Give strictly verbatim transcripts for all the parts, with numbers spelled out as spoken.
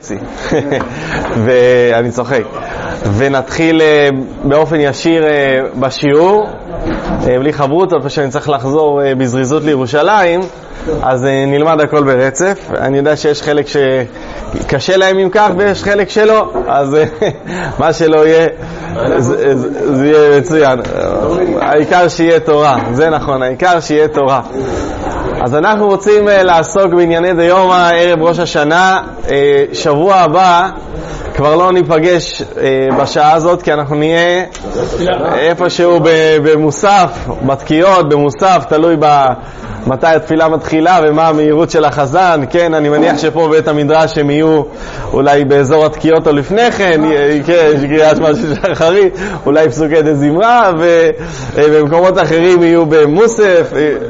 ואני צוחק. ונתחיל באופן ישיר בשיעור, בלי חברות, אבל שאני צריך לחזור בזריזות לירושלים, אז נלמד הכל ברצף. אני יודע שיש חלק שקשה להם עם כך ויש חלק שלא, אז מה שלא יהיה זה, זה יהיה מצוין. העיקר שיהיה תורה, זה נכון, העיקר שיהיה תורה. אז אנחנו רוצים לעסוק בענייני דיומא ערב ראש השנה. שבוע הבא כבר לא ניפגש בשעה הזאת, כי אנחנו נהיה איפשהו במוסף, בתקיעות, במוסף, תלוי מתי התפילה מתחילה ומה המהירות של החזן. כן, אני מניח שפה בית המדרש הם יהיו אולי באזור התקיעות או לפני כן, כן, קריאת שמע של שחרית, אולי פסוקי דזמרה, ובמקומות אחרים יהיו במוסף.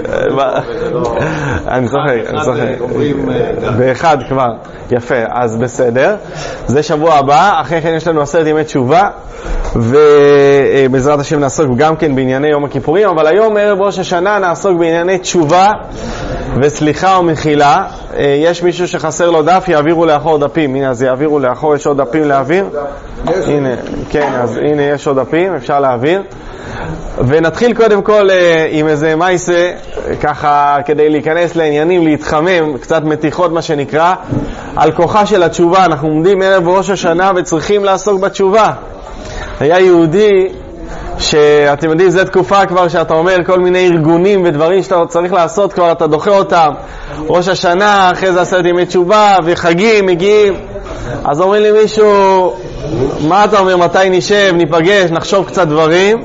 אני צוחק, אני צוחק. באחד כבר. יפה, אז בסדר. זה שבוע הבא. אחרי כן יש לנו עשרת ימי תשובה, ובעזרת השם נעסוק גם כן בענייני יום הכיפורים, אבל היום ערב ראש השנה נעסוק בענייני תשובה וסליחה ומחילה. יש מישהו שחסר לו דף, יעבירו לאחור דפים. הנה, אז יעבירו לאחור, יש עוד דפים להעביר. הנה, כן, אז הנה יש עוד דפים, אפשר להעביר. ונתחיל קודם כל עם איזה מייסה, ככה כדי להיכנס לעניינים, להתחמם, קצת מתיחות מה שנקרא, על כוחה של התשובה. אנחנו עומדים ערב ראש השנה וצריכים לעסוק בתשובה. היה יהודי שאתם יודעים, זו תקופה כבר שאתה אומר כל מיני ארגונים ודברים שאתה צריך לעשות, כבר אתה דוחה אותם. ראש השנה, אחרי זה עשרת ימי תשובה וחגים מגיעים. אז אומרים לי מישהו, מה אתה אומר, מתי נשב, ניפגש, נחשוב קצת דברים?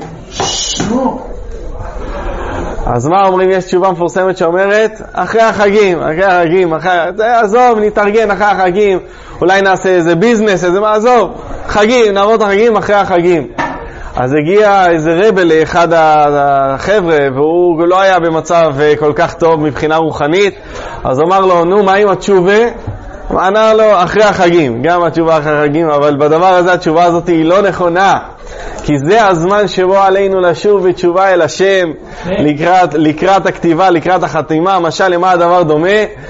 אז מה אומרים? יש תשובה מפורסמת שאומרת אחרי החגים, אחרי החגים, אחרי... עזוב, נתארגן אחרי החגים, אולי נעשה איזה ביזנס, איזה מה, עזוב, חגים, נעבור את החגים אחרי החגים. אז הגיע איזה רבל לאחד החבר'ה, והוא לא היה במצב כל כך טוב מבחינה רוחנית, אז אמר לו, נו, מה עם התשובה? ענה לו, אחרי החגים, גם התשובה אחרי החגים, אבל בדבר הזה התשובה הזאת היא לא נכונה, כי זה הזמן שבו עלינו לשוב בתשובה אל השם, לקראת, לקראת הכתיבה, לקראת החתימה. משל למה הדבר דומה?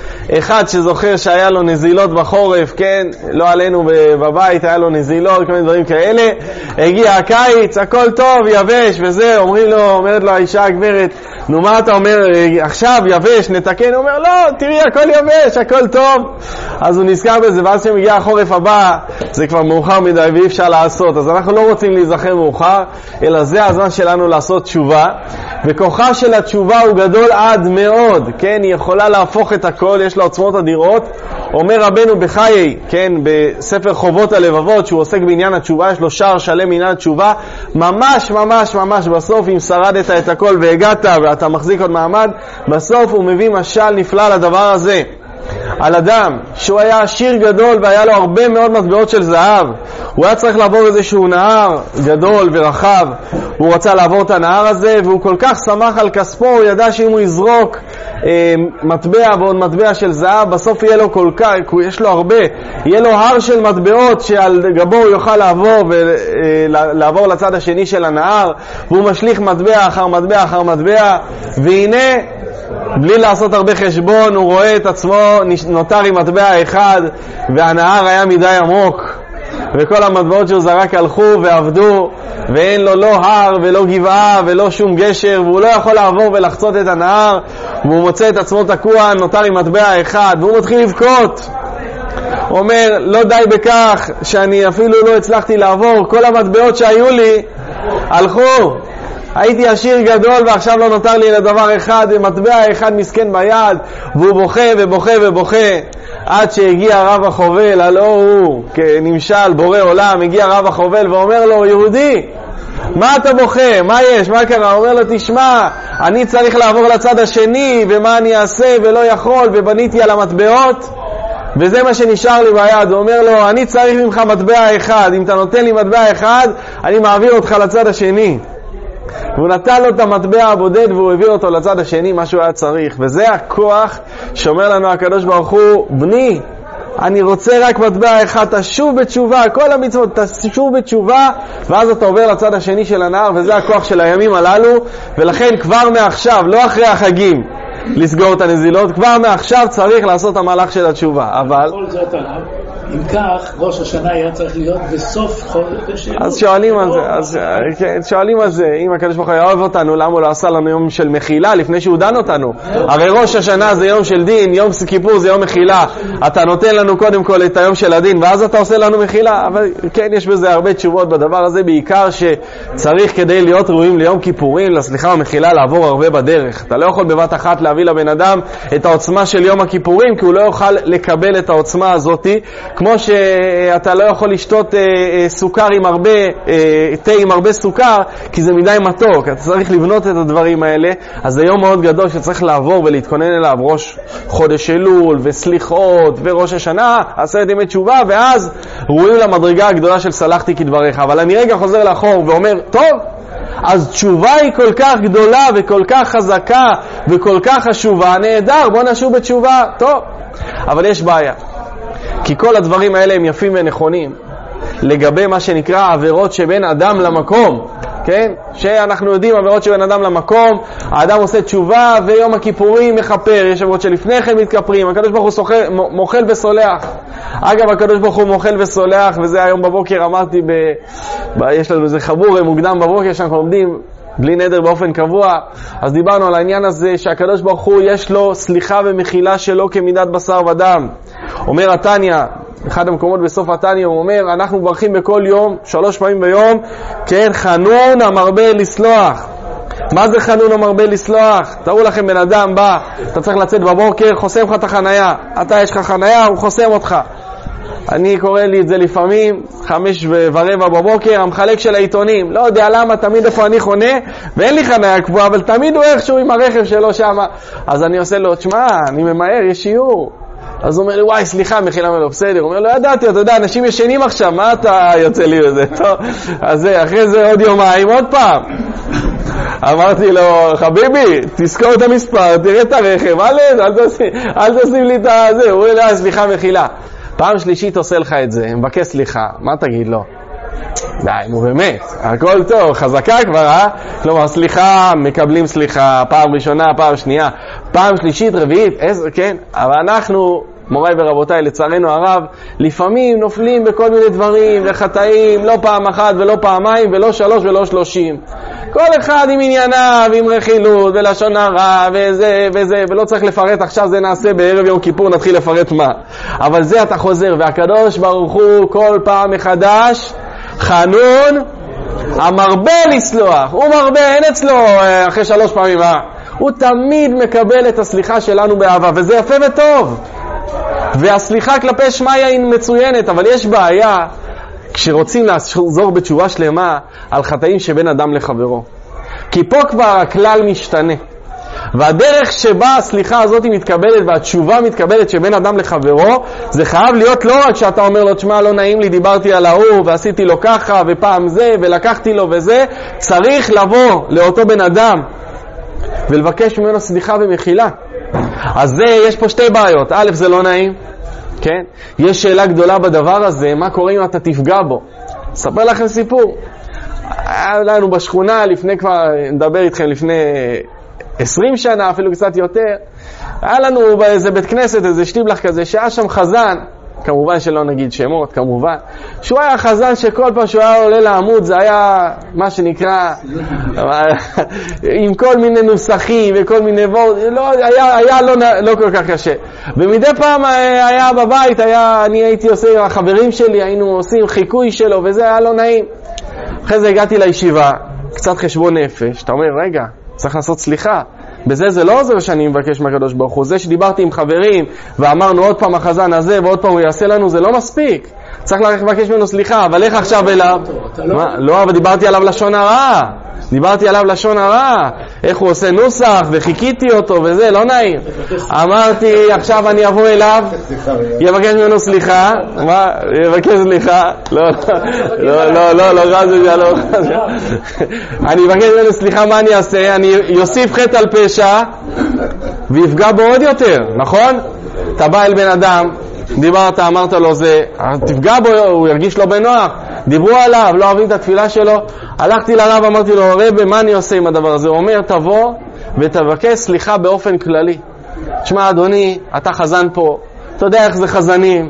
אחד שזוכר שהיה לו נזילות בחורף, כן, לא עלינו בבית, היה לו נזילות, כל מיני דברים כאלה, הגיע הקיץ, הכל טוב, יבש וזה, אומרים לו, אומרת לו האישה הגברת, נו מה אתה אומר, עכשיו יבש, נתקן? הוא אומר, לא, תראי, הכל יבש, הכל טוב. אז הוא נזכר בזה, ואז כשמגיע החורף הבא, זה כבר מאוחר מדי ואי אפשר לעשות. אז אנחנו לא רוצים להיזכר מאוחר, אלא זה הזמן שלנו לעשות תשובה, וכוחה של התשובה הוא גדול עד מאוד, כן, היא יכולה להפוך את הכל, יש לה עוצמות אדירות. אומר רבנו בחיי, כן, בספר חובות הלבבות, שהוא עוסק בעניין התשובה, יש לו שער שלם בעניין התשובה, ממש ממש ממש בסוף, אם שרדת את הכל והגעת ואתה מחזיק עוד מעמד, בסוף הוא מביא משל נפלא לדבר הזה, על אדם שהוא היה עשיר גדול והיה לו הרבה מאוד מטבעות של זהב. הוא היה צריך לעבור איזשהו נהר גדול ורחב, הוא רצה לעבור את הנהר הזה, והוא כל כך שמח על כספו, הוא ידע שאם הוא יזרוק אה, מטבע ועוד מטבע של זהב, בסוף יהיה לו כל כך, יש לו הרבה, יהיה לו הר של מטבעות שעל גבו הוא יוכל לעבור ולעבור אה, לצד השני של הנהר, והוא משליך מטבע אחר מטבע אחר מטבע, והנה בלי לעשות הרבה חשבון הוא רואה את עצמו נותר עם מטבע אחד, והנהר היה מדי עמוק, וכל המטבעות שהוא זרק הלכו ועבדו, ואין לו לא הר ולא גבעה ולא שום גשר, והוא לא יכול לעבור ולחצות את הנהר, והוא מוצא את עצמו תקוע, נותר עם מטבע אחד, והוא מתחיל לבכות. הוא אומר, לא די בכך שאני אפילו לא הצלחתי לעבור, כל המטבעות שהיו לי הלכו, הייתי עשיר גדול ועכשיו לא נותר לי לדבר אחד, מטבע אחד מסכן ביד, והוא בוכה ובוכה ובוכה, עד שהגיע הרב החובל, הלא הוא כנמשל בורא עולם, הגיע הרב החובל ואומר לו, יהודי, מה אתה בוכה? מה יש? מה קרה? הוא אומר לו, תשמע, אני צריך לעבור לצד השני, ומה אני אעשה ולא יכול, ובניתי על המטבעות, וזה מה שנשאר לי ביד. הוא אומר לו, אני צריך ממך מטבע אחד, אם אתה נותן לי מטבע אחד, אני מעביר אותך לצד השני. והוא נתן לו את המטבע הבודד והוא העביר אותו לצד השני, מה שהוא היה צריך. וזה הכוח שאומר לנו הקדוש ברוך הוא, בני, אני רוצה רק מטבע אחד, תשוב בתשובה, כל המצוות תשוב בתשובה, ואז אתה עובר לצד השני של הנהר. וזה הכוח של הימים הללו, ולכן כבר מעכשיו, לא אחרי החגים לסגור את הנזילות, כבר מעכשיו צריך לעשות המהלך של התשובה. אבל כל זאת עליו אם כך, ראש השנה היה צריך להיות בסוף חודש. אז שואלים על זה, אז שואלים על זה, אם הקדוש ברוך הוא היה אוהב אותנו, למה הוא לא עשה לנו יום של מחילה לפני שהוא דן אותנו? הרי ראש השנה זה יום של דין, יום כיפור זה יום מחילה. אתה נותן לנו קודם כל את היום של הדין, ואז אתה עושה לנו מחילה. אבל כן, יש בזה הרבה תשובות בדבר הזה, בעיקר שצריך כדי להיות ראויים ליום כיפורים, לסליחה ומחילה, לעבור הרבה בדרך. אתה לא יכול בבת אחת להביא לבן אדם את העוצמה של יום הכיפורים, כי הוא לא יוכל לקבל את העוצמה הזאת, כמו שאתה לא יכול לשתות אה, אה, סוכר עם הרבה, אה, תה עם הרבה סוכר, כי זה מדי מתוק. אתה צריך לבנות את הדברים האלה. אז זה יום מאוד גדול שצריך לעבור ולהתכונן אליו, ראש חודש אלול וסליחות וראש השנה, עשרת ימי תשובה, ואז רואים למדרגה הגדולה של סלחתי כדבריך. אבל אני רגע חוזר לאחור ואומר, טוב, אז תשובה היא כל כך גדולה וכל כך חזקה וכל כך חשובה, נהדר, בוא נשוב בתשובה, טוב. אבל יש בעיה, כי כל הדברים האלה הם יפים ונכונים לגבי מה שנקרא עבירות שבין אדם למקום, כן? שאנחנו יודעים עבירות שבין אדם למקום, האדם עושה תשובה ויום הכיפורים מחפר, יש עבירות שלפני כן מתכפרים, הקדוש ברוך הוא סוחר, מוכל וסולח. אגב, הקדוש ברוך הוא מוכל וסולח, וזה היום בבוקר אמרתי, ב... ב... יש לנו איזה חבור מוקדם בבוקר שאנחנו לומדים בלי נדר באופן קבוע, אז דיברנו על העניין הזה שהקדוש ברוך הוא יש לו סליחה ומחילה שלו כמידת בשר ודם. אומר התניא, אחד המקומות בסוף התניא, הוא אומר, אנחנו מברכים בכל יום, שלוש פעמים ביום, כן, חנון המרבה לסלוח. מה זה חנון המרבה לסלוח? תראו לכם, בן אדם בא, אתה צריך לצאת בבוקר, חוסם לך את החנייה, אתה יש לך חנייה, הוא חוסם אותך. אני קורא לי את זה לפעמים, חמש ורבע בבוקר, המחלק של העיתונים, לא יודע למה, תמיד איפה אני חונה, ואין לי חניה קבועה, אבל תמיד הוא איכשהו עם הרכב שלו שם. אז אני עושה לו, תשמע, אני ממהר, יש שיעור. אז הוא אומר לי, וואי, סליחה, מחילה מלא, בסדר. הוא אומר לו, ידעתי, אתה יודע, אנשים ישנים עכשיו, מה אתה יוצא לי בזה? טוב, אז אחרי זה עוד יומיים, עוד פעם. אמרתי לו, חביבי, תזכור את המספר, תראה את הרכב, אל, אל, תשים, אל תשים לי את זה. הוא אומר לי, סליחה, מחילה. פעם שלישית עושה לך את זה, מבקש סליחה, מה תגיד לו? די, נו באמת, הכל טוב, חזקה כבר, אה? כלומר, סליחה, מקבלים סליחה, פעם ראשונה, פעם שנייה, פעם שלישית, רביעית, עשר, כן? אבל אנחנו, מוריי ורבותיי, לצערנו הרב, לפעמים נופלים בכל מיני דברים וחטאים, לא פעם אחת ולא פעמיים ולא שלוש ולא שלושים. כל אחד עם ענייניו, עם רכילות ולשון הרע וזה וזה, ולא צריך לפרט, עכשיו זה נעשה בערב יום כיפור, נתחיל לפרט מה. אבל זה אתה חוזר, והקדוש ברוך הוא כל פעם מחדש, חנון המרבה לסלוח. הוא מרבה, אין אצלו אחרי שלוש פעמים, הוא תמיד מקבל את הסליחה שלנו באהבה, וזה יפה וטוב. והסליחה כלפי שמיה היא מצוינת, אבל יש בעיה כשרוצים לחזור בתשובה שלמה על חטאים שבין אדם לחברו. כי פה כבר הכלל משתנה. והדרך שבה הסליחה הזאת מתקבלת והתשובה מתקבלת שבין אדם לחברו, זה חייב להיות לא רק שאתה אומר לו, תשמע, לא נעים לי, דיברתי על ההוא ועשיתי לו ככה ופעם זה ולקחתי לו וזה. צריך לבוא לאותו בן אדם ולבקש ממנו סליחה ומחילה. אז זה, יש פה שתי בעיות. א', זה לא נעים, כן? יש שאלה גדולה בדבר הזה, מה קורה אם אתה תפגע בו? אספר לכם סיפור. היה לנו בשכונה, לפני כבר, נדבר איתכם לפני עשרים שנה, אפילו קצת יותר, היה לנו באיזה בית כנסת, איזה שטיבלח כזה, שהיה שם חזן, כמובן שלא נגיד שמות, כמובן, שהוא היה חזן שכל פעם שהוא היה עולה לעמוד, זה היה מה שנקרא, עם כל מיני נוסחים וכל מיני וורד, לא, היה, היה לא, לא כל כך קשה. ומדי פעם היה בבית, היה, אני הייתי עושה עם החברים שלי, היינו עושים חיקוי שלו, וזה היה לא נעים. אחרי זה הגעתי לישיבה, קצת חשבון נפש, אתה אומר, רגע, צריך לעשות סליחה. בזה זה לא עוזר שאני מבקש מהקדוש ברוך הוא. זה שדיברתי עם חברים ואמרנו עוד פעם החזן הזה ועוד פעם הוא יעשה לנו, זה לא מספיק. צריך לבקש ממנו סליחה, אבל איך עכשיו אליו? מה? לא, אבל דיברתי עליו לשון הרע. דיברתי עליו לשון הרע. איך הוא עושה נוסח וחיכיתי אותו וזה, לא נעים. אמרתי, עכשיו אני אבוא אליו, יבקש ממנו סליחה. מה? יבקש סליחה. לא, לא, לא, לא, לא, רז זה לא. אני אבקש ממנו סליחה, מה אני אעשה? אני יוסיף חטא על פשע ויפגע בו עוד יותר, נכון? אתה בא אל בן אדם, דיברת, אמרת לו זה, תפגע בו, הוא ירגיש לו בנוח, דיברו עליו, לא אוהבים את התפילה שלו. הלכתי לרב, אמרתי לו, רבי, מה אני עושה עם הדבר הזה? הוא אומר, תבוא ותבקש סליחה באופן כללי. תשמע, אדוני, אתה חזן פה, אתה יודע איך זה חזנים,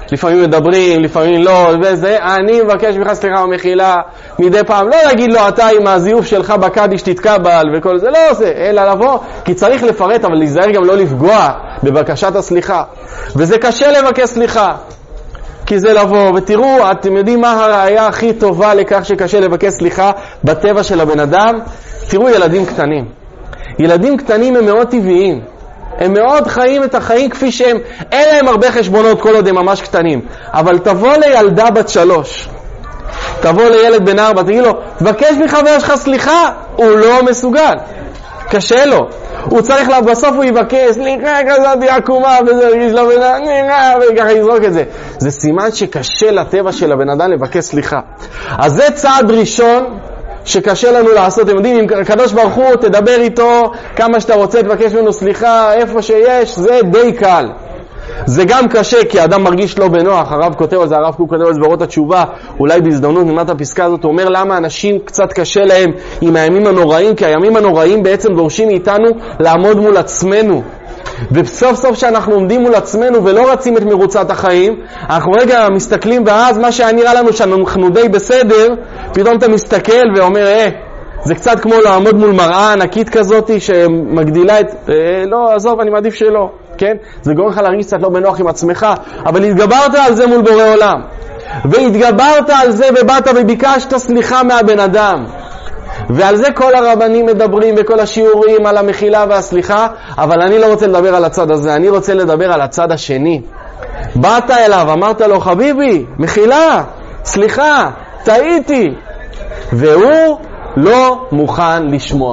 לפעמים מדברים, לפעמים לא, וזה, אני מבקש ממך סליחה ומחילה מדי פעם, לא להגיד לו אתה עם הזיוף שלך בקדיש תתקבל וכל זה, לא עושה, אלא לבוא, כי צריך לפרט, אבל להיזהר גם לא לפגוע בבקשת הסליחה, וזה קשה לבקש סליחה, כי זה לבוא, ותראו, אתם יודעים מה הראיה הכי טובה לכך שקשה לבקש סליחה בטבע של הבן אדם? תראו ילדים קטנים, ילדים קטנים הם מאוד טבעיים, הם מאוד חיים את החיים כפי שהם, אין להם הרבה חשבונות כל עוד הם ממש קטנים, אבל תבוא לילדה בת שלוש, תבוא לילד בן ארבע, תגיד לו, תבקש מחבר שלך סליחה, הוא לא מסוגל, קשה לו, הוא צריך לה, בסוף הוא יבקש, סליחה כזאת עקומה, וזה הרגיש לו בן אדם, וככה יזרוק את זה. זה סימן שקשה לטבע של הבן אדם לבקש סליחה. אז זה צעד ראשון, שקשה לנו לעשות. אתם יודעים, אם הקדוש ברוך הוא תדבר איתו כמה שאתה רוצה, תבקש ממנו סליחה איפה שיש, זה די קל. זה גם קשה כי האדם מרגיש לא בנוח. הרב כותב על זה, הרב קוק כותב על זה באורות התשובה, אולי בהזדמנות נלמד הפסקה הזאת, הוא אומר למה אנשים קצת קשה להם עם הימים הנוראים, כי הימים הנוראים בעצם דורשים מאיתנו לעמוד מול עצמנו, וסוף סוף שאנחנו עומדים מול עצמנו ולא רצים את מרוצת החיים, אנחנו רגע מסתכלים, ואז מה שנראה לנו שאנחנו די בסדר, פתאום אתה מסתכל ואומר, אה, זה קצת כמו לעמוד מול מראה ענקית כזאת שמגדילה את, אה, לא, עזוב, אני מעדיף שלא, כן? זה גורם לך להרגיש קצת לא בנוח עם עצמך, אבל התגברת על זה מול בורא עולם, והתגברת על זה ובאת וביקשת סליחה מהבן אדם, ועל זה כל הרבנים מדברים וכל השיעורים על המחילה והסליחה, אבל אני לא רוצה לדבר על הצד הזה, אני רוצה לדבר על הצד השני. באת אליו, אמרת לו, חביבי, מחילה, סליחה, טעיתי, והוא לא מוכן לשמוע,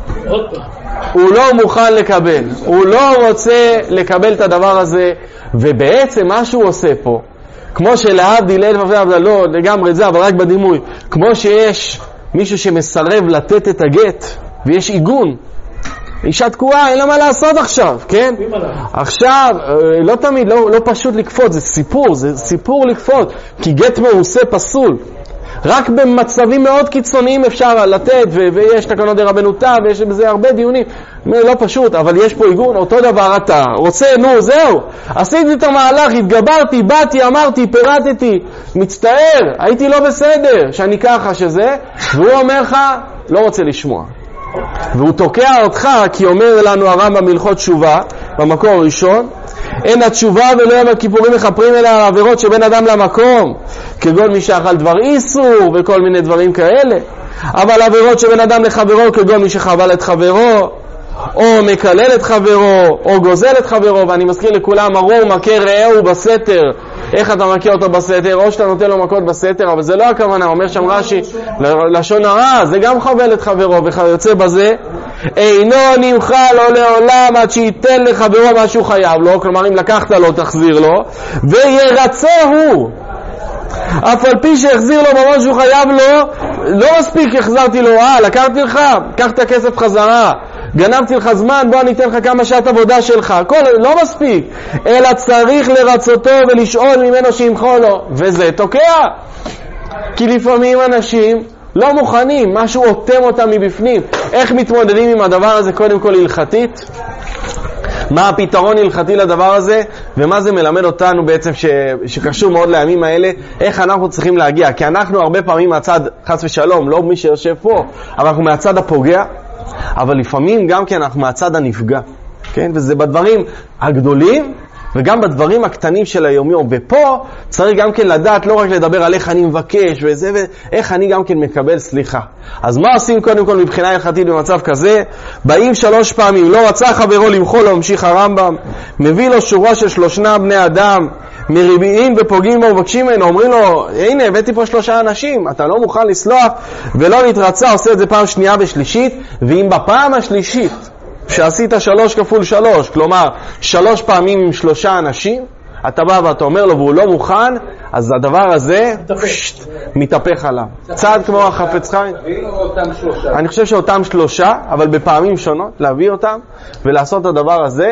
הוא לא מוכן לקבל, הוא לא רוצה לקבל את הדבר הזה, ובעצם מה שהוא עושה פה, כמו שלהבדיל אלף אלפי הבדלות, לא לגמרי זה, אבל רק בדימוי, כמו שיש מישהו שמסרב לתת את הגט, ויש עיגון, אישה תקועה, אין לה מה לעשות עכשיו, כן? עכשיו, לא תמיד, לא, לא פשוט לקפות, זה סיפור, זה סיפור לקפות, כי גט מעושה פסול. רק במצבים מאוד קיצוניים אפשר לתת, ו- ויש תקנות דרבנותה, ויש בזה הרבה דיונים, לא פשוט, אבל יש פה עיגון, אותו דבר אתה רוצה, נו זהו, עשיתי את המהלך, התגברתי, באתי, אמרתי, פירטתי, מצטער, הייתי לא בסדר, שאני ככה שזה, והוא אומר לך, לא רוצה לשמוע. והוא תוקע אותך, כי אומר לנו הרמב"ם בהלכות תשובה, במקור הראשון, אין התשובה ולא יום הכיפורים מחפרים אלא העבירות שבין אדם למקום, כגון מי שאכל דבר איסור וכל מיני דברים כאלה, אבל עבירות שבין אדם לחברו, כגון מי שחבל את חברו, או מקלל את חברו, או גוזל את חברו. ואני מזכיר לכולם, ארור מכה רעהו בסתר, איך אתה מכה אותו בסתר? או שאתה נותן לו מכות בסתר, אבל זה לא הכוונה, אומר שם רש"י, לשון הרע, זה גם חבל את חברו, וכיוצא בזה, אינו נמחה לו לעולם עד שייתן לחברו מה שהוא חייב לו, כלומר אם לקחת לו תחזיר לו, וירצה הוא, אף על פי שהחזיר לו ממש שהוא חייב לו, לא מספיק החזרתי לו, אה, לקחתי לך, קח את הכסף חזרה, גנבתי לך זמן, בוא אני אתן לך כמה שעת עבודה שלך, הכל לא מספיק, אלא צריך לרצותו ולשאול ממנו שימחו לו, וזה תוקע, כי לפעמים אנשים לא מוכנים, משהו אותם אותם מבפנים. איך מתמודדים עם הדבר הזה? קודם כל הלכתית, מה הפתרון הלכתי לדבר הזה, ומה זה מלמד אותנו בעצם ש... שקשור מאוד לימים האלה, איך אנחנו צריכים להגיע, כי אנחנו הרבה פעמים מהצד, חס ושלום, לא מי שיושב פה, אבל אנחנו מהצד הפוגע, אבל לפעמים גם כן אנחנו מהצד הנפגע, כן? וזה בדברים הגדולים, וגם בדברים הקטנים של היומיום, ופה צריך גם כן לדעת, לא רק לדבר על איך אני מבקש וזה, ואיך אני גם כן מקבל סליחה. אז מה עושים קודם כל מבחינה הלכתית במצב כזה? באים שלוש פעמים, לא רצה חברו למחול לו, המשיך הרמב"ם, מביא לו שורה של שלושה בני אדם, מריביים ופוגעים בו ובקשים ממנו, אומרים לו, הנה הבאתי פה שלושה אנשים, אתה לא מוכן לסלוח ולא להתרצה, עושה את זה פעם שנייה ושלישית, ואם בפעם השלישית שעשית שלוש כפול שלוש, כלומר שלוש פעמים עם שלושה אנשים, אתה בא ואתה אומר לו והוא לא מוכן, אז הדבר הזה פשט, מתהפך עליו. צעד כמו החפץ חיים. אני חושב שאותם שלושה, אבל בפעמים שונות, להביא אותם ולעשות את הדבר הזה,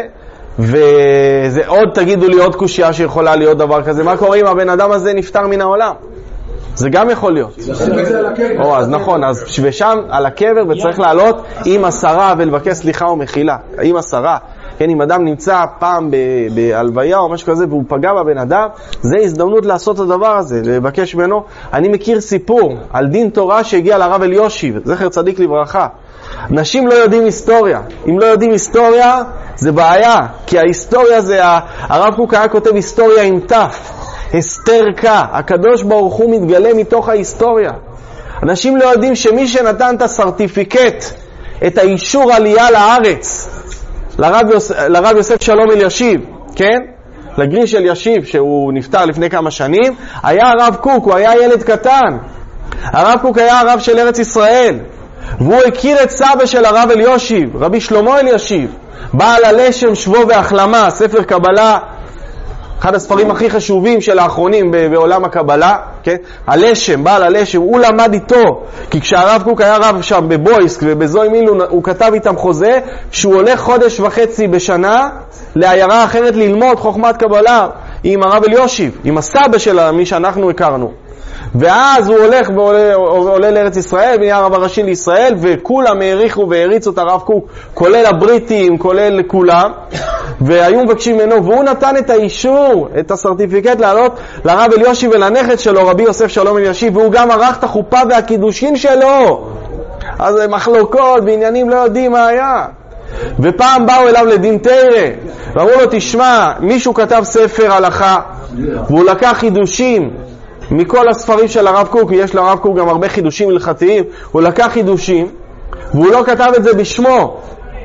וזה עוד, תגידו לי עוד קושייה שיכולה להיות דבר כזה, מה קורה אם הבן אדם הזה נפטר מן העולם? זה גם יכול להיות. או, אז נכון, אז ושם על הקבר וצריך לעלות עם עשרה ולבקש סליחה ומחילה. עם עשרה. כן, אם אדם נמצא פעם בהלוויה או משהו כזה והוא פגע בבן אדם, זה הזדמנות לעשות את הדבר הזה, לבקש ממנו. אני מכיר סיפור על דין תורה שהגיע לרב אליושיב, זכר צדיק לברכה. אנשים לא יודעים היסטוריה. אם לא יודעים היסטוריה, זה בעיה, כי ההיסטוריה זה, הרב קוק היה כותב היסטוריה עם תף, הסתרקה, הקדוש ברוך הוא מתגלה מתוך ההיסטוריה. אנשים לא יודעים שמי שנתן את הסרטיפיקט, את האישור עלייה לארץ, לרב, יוס, לרב יוסף שלום אלישיב, כן? לגריש אלישיב, שהוא נפטר לפני כמה שנים, היה הרב קוק, הוא היה ילד קטן. הרב קוק היה הרב של ארץ ישראל, והוא הכיר את סבא של הרב אלישיב, רבי שלמה אלישיב, בעל הלשם שבו והחלמה, ספר קבלה, אחד הספרים הכי חשובים של האחרונים בעולם הקבלה, כן? הלשם, בעל הלשם, הוא למד איתו, כי כשהרב קוק היה רב שם בבויסק ובזוי מילון, הוא כתב איתם חוזה שהוא הולך חודש וחצי בשנה לעיירה אחרת ללמוד חוכמת קבלה עם הרב אלישיב, עם הסבא של מי שאנחנו הכרנו. ואז הוא הולך ועולה עולה לארץ ישראל, ונהיה הרב הראשי לישראל, וכולם העריכו והריצו את הרב קוק, כולל הבריטים, כולל כולם, והיו מבקשים ממנו, והוא נתן את האישור, את הסרטיפיקט לעלות לרב אלישיב ולנכד שלו, רבי יוסף שלום אלישיב, והוא גם ערך את החופה והקידושין שלו. אז מחלוקות בעניינים לא יודעים מה היה. ופעם באו אליו לדין תורה, ואמרו לו, תשמע, מישהו כתב ספר הלכה, והוא לקח חידושים מכל הספרים של הרב קוק, יש לרב קוק גם הרבה חידושים הלכתיים, הוא לקח חידושים, והוא לא כתב את זה בשמו,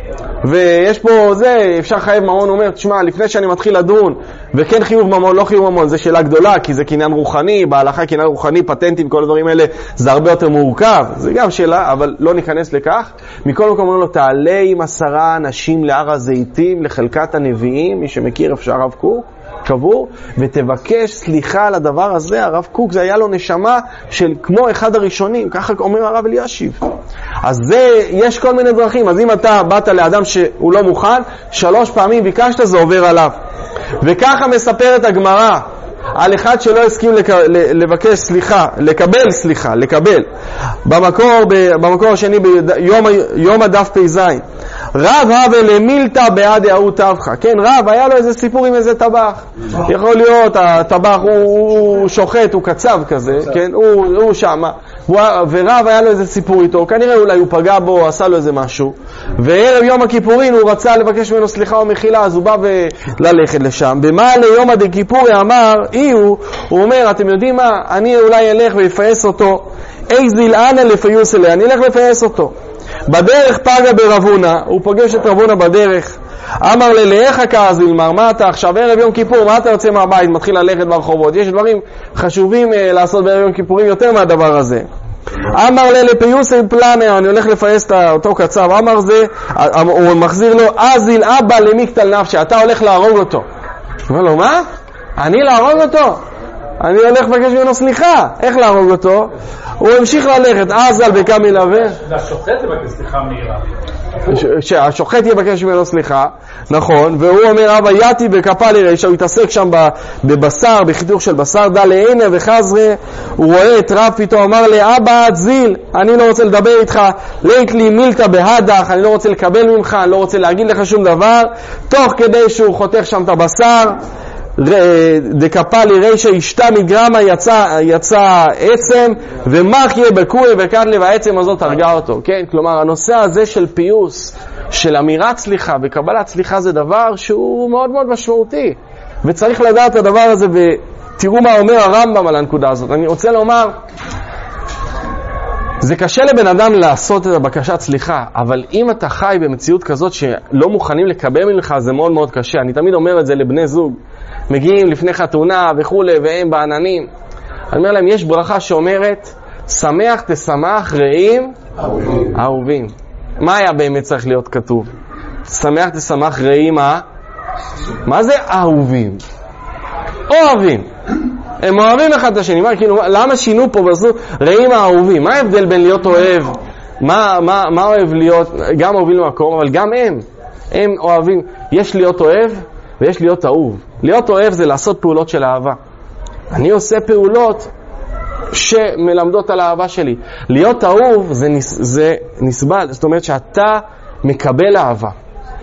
ויש פה זה, אפשר חייב ממון, אומר, תשמע, לפני שאני מתחיל לדון, וכן חיוב ממון, לא חיוב ממון, זה שאלה גדולה, כי זה קניין רוחני, בהלכה קניין רוחני, פטנטים, כל הדברים האלה, זה הרבה יותר מורכב, זה גם שאלה, אבל לא ניכנס לכך. מכל מקום אומר לו, תעלה עם עשרה אנשים להר הזיתים, לחלקת הנביאים, מי שמכיר אפשר הרב קוק, קבור, ותבקש סליחה על הדבר הזה. הרב קוק זה היה לו נשמה של כמו אחד הראשונים, ככה אומר הרב אלישיב. אז זה, יש כל מיני דרכים. אז אם אתה באת לאדם שהוא לא מוכן, שלוש פעמים ביקשת, זה עובר עליו. וככה מספרת הגמרא על אחד שלא הסכים לק... לבקש סליחה, לקבל סליחה, לקבל. במקור, במקור השני, ביום יום הדף פזין. רב הווה למילתא בעד ההוא טבחה. כן, רב, היה לו איזה סיפור עם איזה טבח. יכול להיות, הטבח הוא, הוא שוחט, הוא קצב כזה, כן, הוא, הוא שמה. ורב היה לו איזה סיפור איתו, כנראה אולי הוא פגע בו, עשה לו איזה משהו. וערב יום הכיפורים הוא רצה לבקש ממנו סליחה ומחילה, אז הוא בא ללכת לשם. במה ליום הדכיפורי אמר, אי הוא, הוא אומר, אתם יודעים מה, אני אולי אלך ויפייס אותו, איזיל אנה לפיוס אליה, אני אלך לפייס אותו. בדרך פגע ברבונה, הוא פוגש את רבונה בדרך, אמר ללאיך כאזילמר, מה אתה עכשיו ערב יום כיפור, מה אתה יוצא מהבית, מתחיל ללכת ברחובות, יש דברים חשובים אה, לעשות בערב יום כיפורים יותר מהדבר הזה. אמר ללפיוס פלאנר, אני הולך לפייס את אותו קצב, אמר זה, הוא מחזיר לו, אזיל אבא למיקטל נפשי, אתה הולך להרוג אותו. הוא אומר לו, מה? אני להרוג אותו? אני הולך לבקש ממנו סליחה, איך להרוג אותו? הוא המשיך ללכת, אזל בקם מלווה. השוחט יבקש סליחה מהירה. שהשוחט יבקש ממנו סליחה, נכון, והוא אומר, אבא יתי בכפה לרישה, הוא התעסק שם בבשר, בחיתוך של בשר, דע לעינה וחזרה, הוא רואה את רב פתאום, אמר לי, אבא זיל, אני לא רוצה לדבר איתך, לית לי מילתא בהדך, אני לא רוצה לקבל ממך, אני לא רוצה להגיד לך שום דבר, תוך כדי שהוא חותך שם את הבשר, דקפה לרישה אשתה מגרמה יצא, יצא עצם ומח יהיה בקוי וכת לב העצם הזאת הרגע אותו. כן? כלומר הנושא הזה של פיוס, של אמירת סליחה וקבלת סליחה, זה דבר שהוא מאוד מאוד משמעותי וצריך לדעת את הדבר הזה. ותראו מה אומר הרמב"ם על הנקודה הזאת. אני רוצה לומר, זה קשה לבן אדם לעשות את הבקשת סליחה, אבל אם אתה חי במציאות כזאת שלא מוכנים לקבל ממך, זה מאוד מאוד קשה. אני תמיד אומר את זה לבני זוג, מגיעים לפני חתונה וכו' והם בעננים. אני אומר להם, יש ברכה שאומרת, שמח תשמח רעים אהובים. מה היה באמת צריך להיות כתוב? שמח תשמח רעים מה? מה זה אהובים? אוהבים. הם אוהבים אחד את השני. מה, כאילו, למה שינו פה ועשו רעים האהובים? מה ההבדל בין להיות אוהב? מה, מה, מה אוהב להיות? גם אוהבים למקום, אבל גם הם. הם אוהבים. יש להיות אוהב ויש להיות אהוב. להיות אוהב זה לעשות פעולות של אהבה. אני עושה פעולות שמלמדות על האהבה שלי. להיות אהוב זה, נס, זה נסבל. זאת אומרת שאתה מקבל אהבה.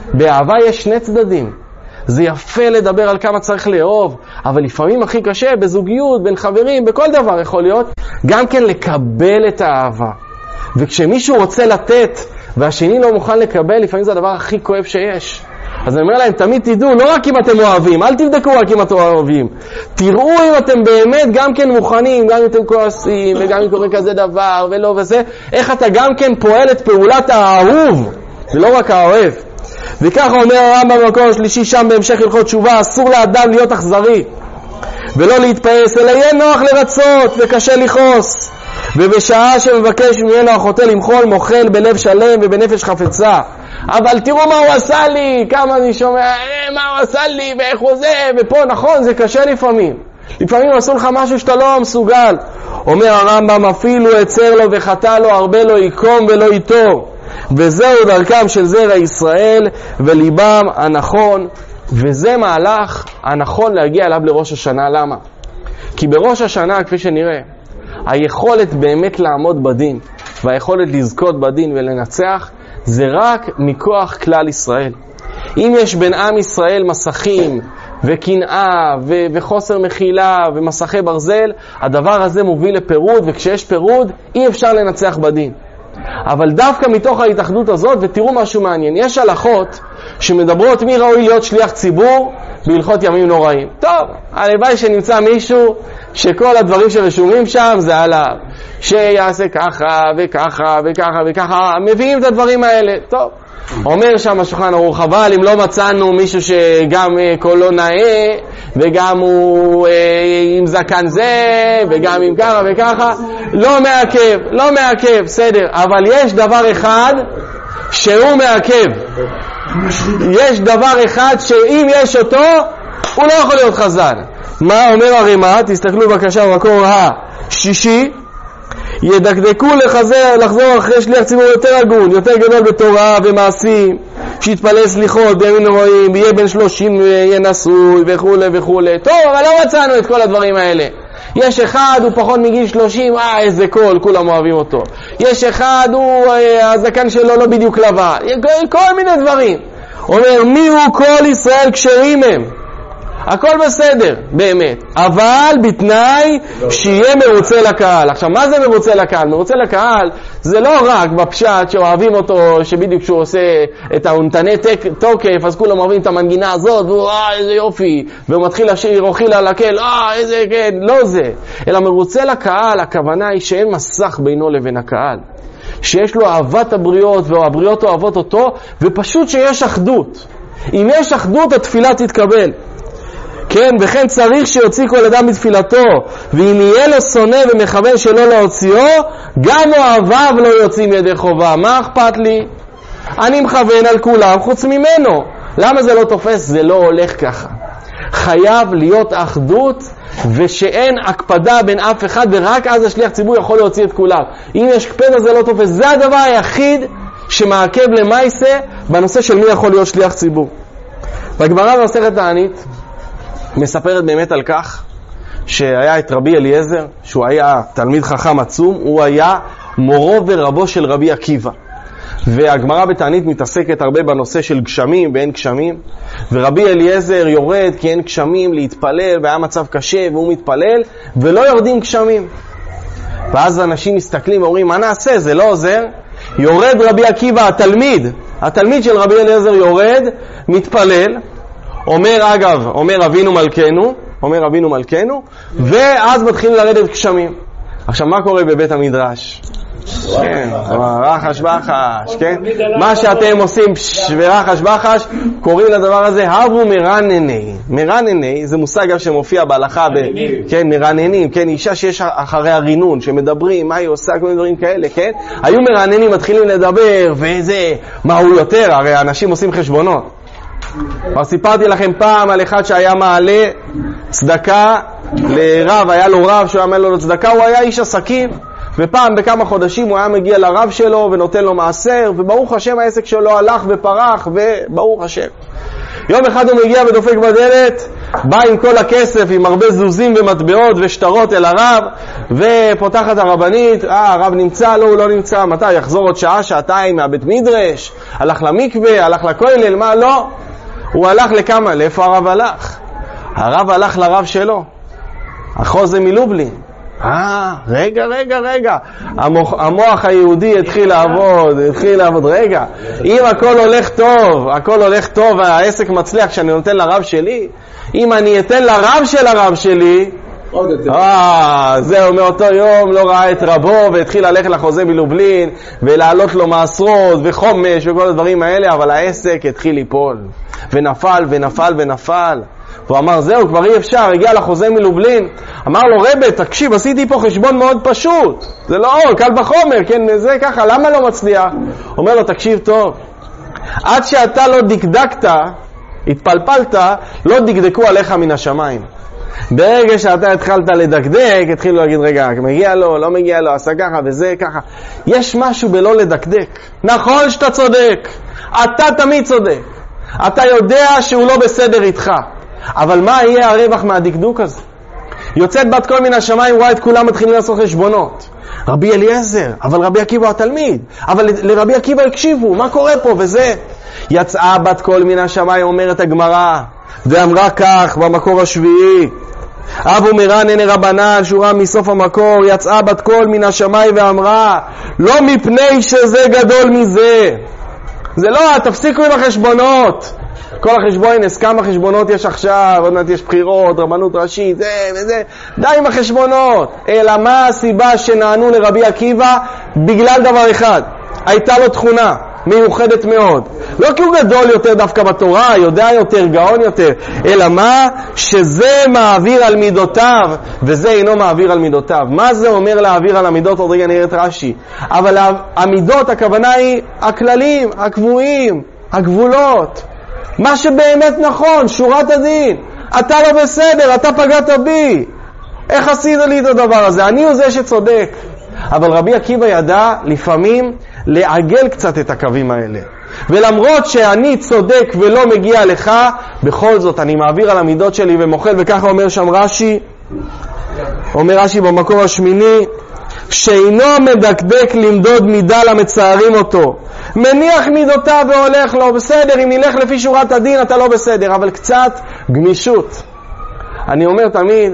באהבה יש שני צדדים. זה יפה לדבר על כמה צריך לאהוב, אבל לפעמים הכי קשה בזוגיות, בין חברים, בכל דבר יכול להיות, גם כן לקבל את האהבה. וכשמישהו רוצה לתת והשני לא מוכן לקבל, לפעמים זה הדבר הכי כואב שיש. אז אני אומר להם, תמיד תדעו, לא רק אם אתם אוהבים, אל תבדקו רק אם אתם אוהבים. תראו אם אתם באמת גם כן מוכנים, גם אם אתם כועסים, וגם אם קורה כזה דבר, ולא וזה, איך אתה גם כן פועל את פעולת האהוב, ולא רק האוהב. וככה אומר הרמב"ם במקור השלישי שם בהמשך הלכות תשובה, אסור לאדם להיות אכזרי, ולא להתפעס, אלא יהיה נוח לרצות וקשה לכעוס. ובשעה שמבקש ממנו החוטא למחול, מוחל בלב שלם ובנפש חפצה. אבל תראו מה הוא עשה לי, כמה אני שומע, אה, מה הוא עשה לי, ואיך הוא זה, ופה נכון, זה קשה לפעמים. לפעמים עשו לך משהו שאתה לא מסוגל. אומר הרמב"ם, אפילו יצר לו וחטא לו, הרבה לא יקום ולא ייטור. וזהו דרכם של זרע ישראל וליבם הנכון, וזה מהלך הנכון להגיע אליו לראש השנה. למה? כי בראש השנה, כפי שנראה, היכולת באמת לעמוד בדין והיכולת לזכות בדין ולנצח זה רק מכוח כלל ישראל. אם יש בין עם ישראל מסכים וקנאה ו- וחוסר מחילה ומסכי ברזל, הדבר הזה מוביל לפירוד, וכשיש פירוד אי אפשר לנצח בדין. אבל דווקא מתוך ההתאחדות הזאת, ותראו משהו מעניין, יש הלכות שמדברות מי ראוי להיות שליח ציבור בהלכות ימים נוראים. טוב, הלוואי שנמצא מישהו שכל הדברים שרשומים שם זה עליו, שיעשה ככה וככה וככה וככה, מביאים את הדברים האלה. טוב, אומר שם השולחן ערוך, אבל אם לא מצאנו מישהו שגם קולו נאה וגם הוא עם זקן זה וגם עם ככה וככה, לא מעכב, לא מעכב, בסדר. אבל יש דבר אחד שהוא מעכב, יש דבר אחד שאם יש אותו הוא לא יכול להיות חזן. מה אומר הרימה? תסתכלו בבקשה במקור השישי, ידקדקו לחזר, לחזור אחרי שליח ציבור יותר הגון, יותר גדול בתורה ומעשים, שיתפלל סליחות בימים נוראים, יהיה בן שלושים, יהיה נשוי וכו' וכו'. טוב, אבל לא מצאנו את כל הדברים האלה. יש אחד, הוא פחות מגיל שלושים, אה, איזה קול, כולם אוהבים אותו. יש אחד, הוא, הזקן שלו לא בדיוק לבן. כל מיני דברים. אומר, מי הוא כל ישראל כשרים הם? הכל בסדר, באמת. אבל בתנאי שיהיה מרוצה לקהל. עכשיו, מה זה מרוצה לקהל? מרוצה לקהל זה לא רק בפשט שאוהבים אותו, שבדיוק כשהוא עושה את האונתני תוקף, אז כולם אוהבים את המנגינה הזאת, והוא, אה, איזה יופי, והוא מתחיל לשיר רוחילה לקהל, אה, איזה, כן, לא זה. אלא מרוצה לקהל, הכוונה היא שאין מסך בינו לבין הקהל. שיש לו אהבת הבריות, והבריות אוהבות אותו, ופשוט שיש אחדות. אם יש אחדות, התפילה תתקבל. כן, וכן צריך שיוציא כל אדם בתפילתו, ואם יהיה לו שונא ומכוון שלא להוציאו, גם אוהביו לא יוצאים ידי חובה. מה אכפת לי? אני מכוון על כולם חוץ ממנו. למה זה לא תופס? זה לא הולך ככה. חייב להיות אחדות, ושאין הקפדה בין אף אחד, ורק אז השליח ציבור יכול להוציא את כולם. אם יש קפדה זה לא תופס. זה הדבר היחיד שמעכב למעשה בנושא של מי יכול להיות שליח ציבור. בגמרא במסכת תענית מספרת באמת על כך שהיה את רבי אליעזר, שהוא היה תלמיד חכם עצום, הוא היה מורו ורבו של רבי עקיבא. והגמרא בתענית מתעסקת הרבה בנושא של גשמים ואין גשמים, ורבי אליעזר יורד כי אין גשמים להתפלל, והיה מצב קשה והוא מתפלל ולא יורדים גשמים. ואז אנשים מסתכלים ואומרים, מה נעשה? זה לא עוזר. יורד רבי עקיבא, התלמיד, התלמיד של רבי אליעזר יורד, מתפלל, אומר אגב, אומר אבינו מלכנו, אומר אבינו מלכנו, ואז מתחילים לרדת גשמים. עכשיו מה קורה בבית המדרש? כן, רחש בחש, כן? מה שאתם עושים ורחש בחש, קוראים לדבר הזה הבו מרנני. מרנני זה מושג גם שמופיע בהלכה, כן, מרננים, כן, אישה שיש אחרי הרינון, שמדברים, מה היא עושה, כל מיני דברים כאלה, כן? היו מרננים, מתחילים לדבר, וזה, מה הוא יותר? הרי אנשים עושים חשבונות. כבר סיפרתי לכם פעם על אחד שהיה מעלה צדקה לרב, היה לו רב שהוא היה מעלה לו צדקה, הוא היה איש עסקים, ופעם בכמה חודשים הוא היה מגיע לרב שלו ונותן לו מעשר, וברוך השם העסק שלו הלך ופרח, וברוך השם. יום אחד הוא מגיע ודופק בדלת, בא עם כל הכסף, עם הרבה זוזים ומטבעות ושטרות אל הרב, ופותחת הרבנית, אה, הרב נמצא? לא, הוא לא נמצא. מתי? יחזור עוד שעה, שעתיים מהבית מדרש, הלך למקווה, הלך לכולל, מה? לא. הוא הלך לכמה? לאיפה הרב הלך? הרב הלך לרב שלו, החוזה מלובלין. אה, רגע, רגע, רגע. המוח, המוח היהודי התחיל לעבוד, התחיל לעבוד. רגע, אם הכל הולך טוב, הכל הולך טוב והעסק מצליח כשאני נותן לרב שלי, אם אני אתן לרב של הרב שלי, אה, זהו, מאותו יום לא ראה את רבו והתחיל ללכת לחוזה מלובלין ולעלות לו מעשרות וחומש וכל הדברים האלה, אבל העסק התחיל ליפול ונפל ונפל ונפל. והוא אמר, זהו, כבר אי אפשר, הגיע לחוזה מלובלין, אמר לו, רבי, תקשיב, עשיתי פה חשבון מאוד פשוט, זה לא אור, קל בחומר, כן, זה ככה, למה לא מצליח? אומר לו, תקשיב טוב, עד שאתה לא דקדקת, התפלפלת, לא דקדקו עליך מן השמיים. ברגע שאתה התחלת לדקדק, התחילו להגיד, רגע, מגיע לו, לא מגיע לו, עשה ככה וזה ככה. יש משהו בלא לדקדק. נכון שאתה צודק, אתה תמיד צודק, אתה יודע שהוא לא בסדר איתך, אבל מה יהיה הרווח מהדקדוק הזה? יוצאת בת קול מן השמיים, רואה את כולם מתחילים לעשות חשבונות. רבי אליעזר, אבל רבי עקיבא התלמיד, אבל לרבי עקיבא הקשיבו, מה קורה פה וזה? יצאה בת קול מן השמיים, אומרת הגמרא, ואמרה כך במקור השביעי, אבו מרן הנה רבנן, שורה מסוף המקור, יצאה בת קול מן השמיים ואמרה, לא מפני שזה גדול מזה. זה לא, תפסיקו עם החשבונות. כל החשבונות, כמה חשבונות יש עכשיו, עוד מעט יש בחירות, רבנות ראשית, זה וזה, די עם החשבונות. אלא מה הסיבה שנענו לרבי עקיבא? בגלל דבר אחד, הייתה לו תכונה מיוחדת מאוד. לא כי הוא גדול יותר דווקא בתורה, יודע יותר, גאון יותר, אלא מה? שזה מעביר על מידותיו, וזה אינו מעביר על מידותיו. מה זה אומר להעביר על המידות? עוד רגע נראה את רש"י. אבל המידות, הכוונה היא הכללים, הקבועים, הגבולות. מה שבאמת נכון, שורת הדין. אתה לא בסדר, אתה פגעת בי. איך עשית לי את הדבר הזה? אני הוא זה שצודק. אבל רבי עקיבא ידע לפעמים לעגל קצת את הקווים האלה. ולמרות שאני צודק ולא מגיע לך, בכל זאת אני מעביר על המידות שלי ומוחל, וככה אומר שם רש"י, אומר רש"י במקור השמיני, שאינו מדקדק למדוד מידה למצערים אותו, מניח מידותיו והולך לו, בסדר, אם נלך לפי שורת הדין אתה לא בסדר, אבל קצת גמישות. אני אומר תמיד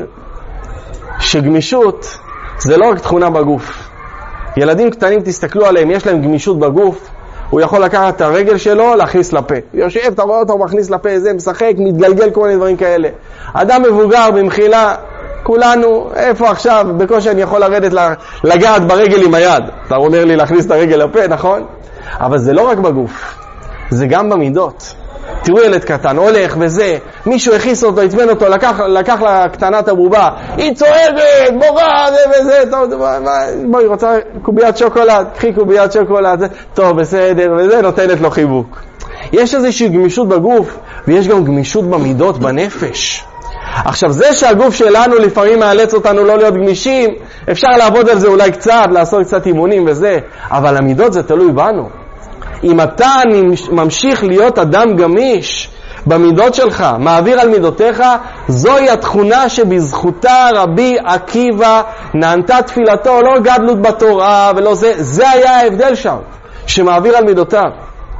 שגמישות זה לא רק תכונה בגוף. ילדים קטנים, תסתכלו עליהם, יש להם גמישות בגוף. הוא יכול לקחת את הרגל שלו, להכניס לפה. יושב, אתה רואה אותו, מכניס לפה, זה משחק, מתגלגל, כל מיני דברים כאלה. אדם מבוגר במחילה, כולנו, איפה עכשיו, בקושי אני יכול לרדת לגעת ברגל עם היד. אתה אומר לי להכניס את הרגל לפה, נכון? אבל זה לא רק בגוף, זה גם במידות. תראו ילד קטן, הולך וזה, מישהו הכיס אותו, הצבן אותו, לקח, לקח לה קטנת הבובה, היא צועדת, בורה, זה וזה, טוב, בואי, רוצה קוביית שוקולד, קחי קוביית שוקולד, זה, טוב, בסדר, וזה, נותנת לו חיבוק. יש איזושהי גמישות בגוף, ויש גם גמישות במידות, בנפש. עכשיו, זה שהגוף שלנו לפעמים מאלץ אותנו לא להיות גמישים, אפשר לעבוד על זה אולי קצת, לעשות קצת אימונים וזה, אבל המידות זה תלוי בנו. אם אתה ממשיך להיות אדם גמיש במידות שלך, מעביר על מידותיך, זוהי התכונה שבזכותה רבי עקיבא נענתה תפילתו, לא גדלות בתורה ולא זה, זה היה ההבדל שם, שמעביר על מידותיו.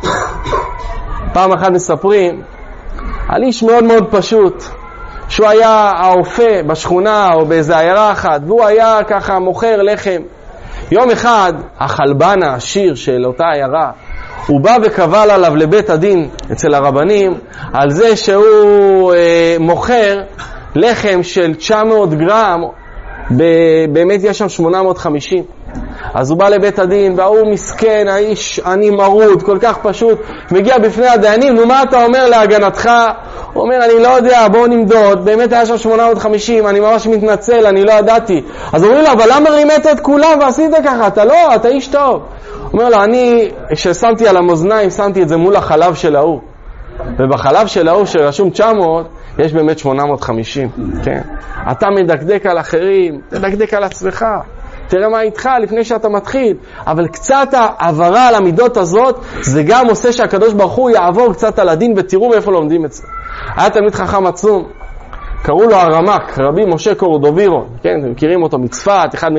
פעם אחת מספרים על איש מאוד מאוד פשוט, שהוא היה האופה בשכונה או באיזו עיירה אחת, והוא היה ככה מוכר לחם. יום אחד החלבן העשיר של אותה עיירה, הוא בא וקבל עליו לבית הדין אצל הרבנים על זה שהוא אה, מוכר לחם של תשע מאות גרם, באמת יש שם שמונה מאות וחמישים. אז הוא בא לבית הדין, והוא מסכן, האיש אני מרוד, כל כך פשוט, מגיע בפני הדיינים, נו מה אתה אומר להגנתך? הוא אומר, אני לא יודע, בואו נמדוד, באמת היה שם שמונה מאות וחמישים, אני ממש מתנצל, אני לא ידעתי. אז אומרים לו, אבל למה רימת את כולם ועשית ככה? אתה לא, אתה איש טוב. הוא אומר לו, אני, כששמתי על המאזניים, שמתי את זה מול החלב של ההוא. ובחלב של ההוא שרשום תשע מאות, יש באמת שמונה מאות וחמישים, כן? אתה מדקדק על אחרים, תדקדק על עצמך. תראה מה איתך לפני שאתה מתחיל. אבל קצת העברה על המידות הזאת, זה גם עושה שהקדוש ברוך הוא יעבור קצת על הדין, ותראו מאיפה לומדים את זה. היה תלמיד חכם עצום, קראו לו הרמק, רבי משה קורדובירו, כן, אתם מכירים אותו מצפת, אחד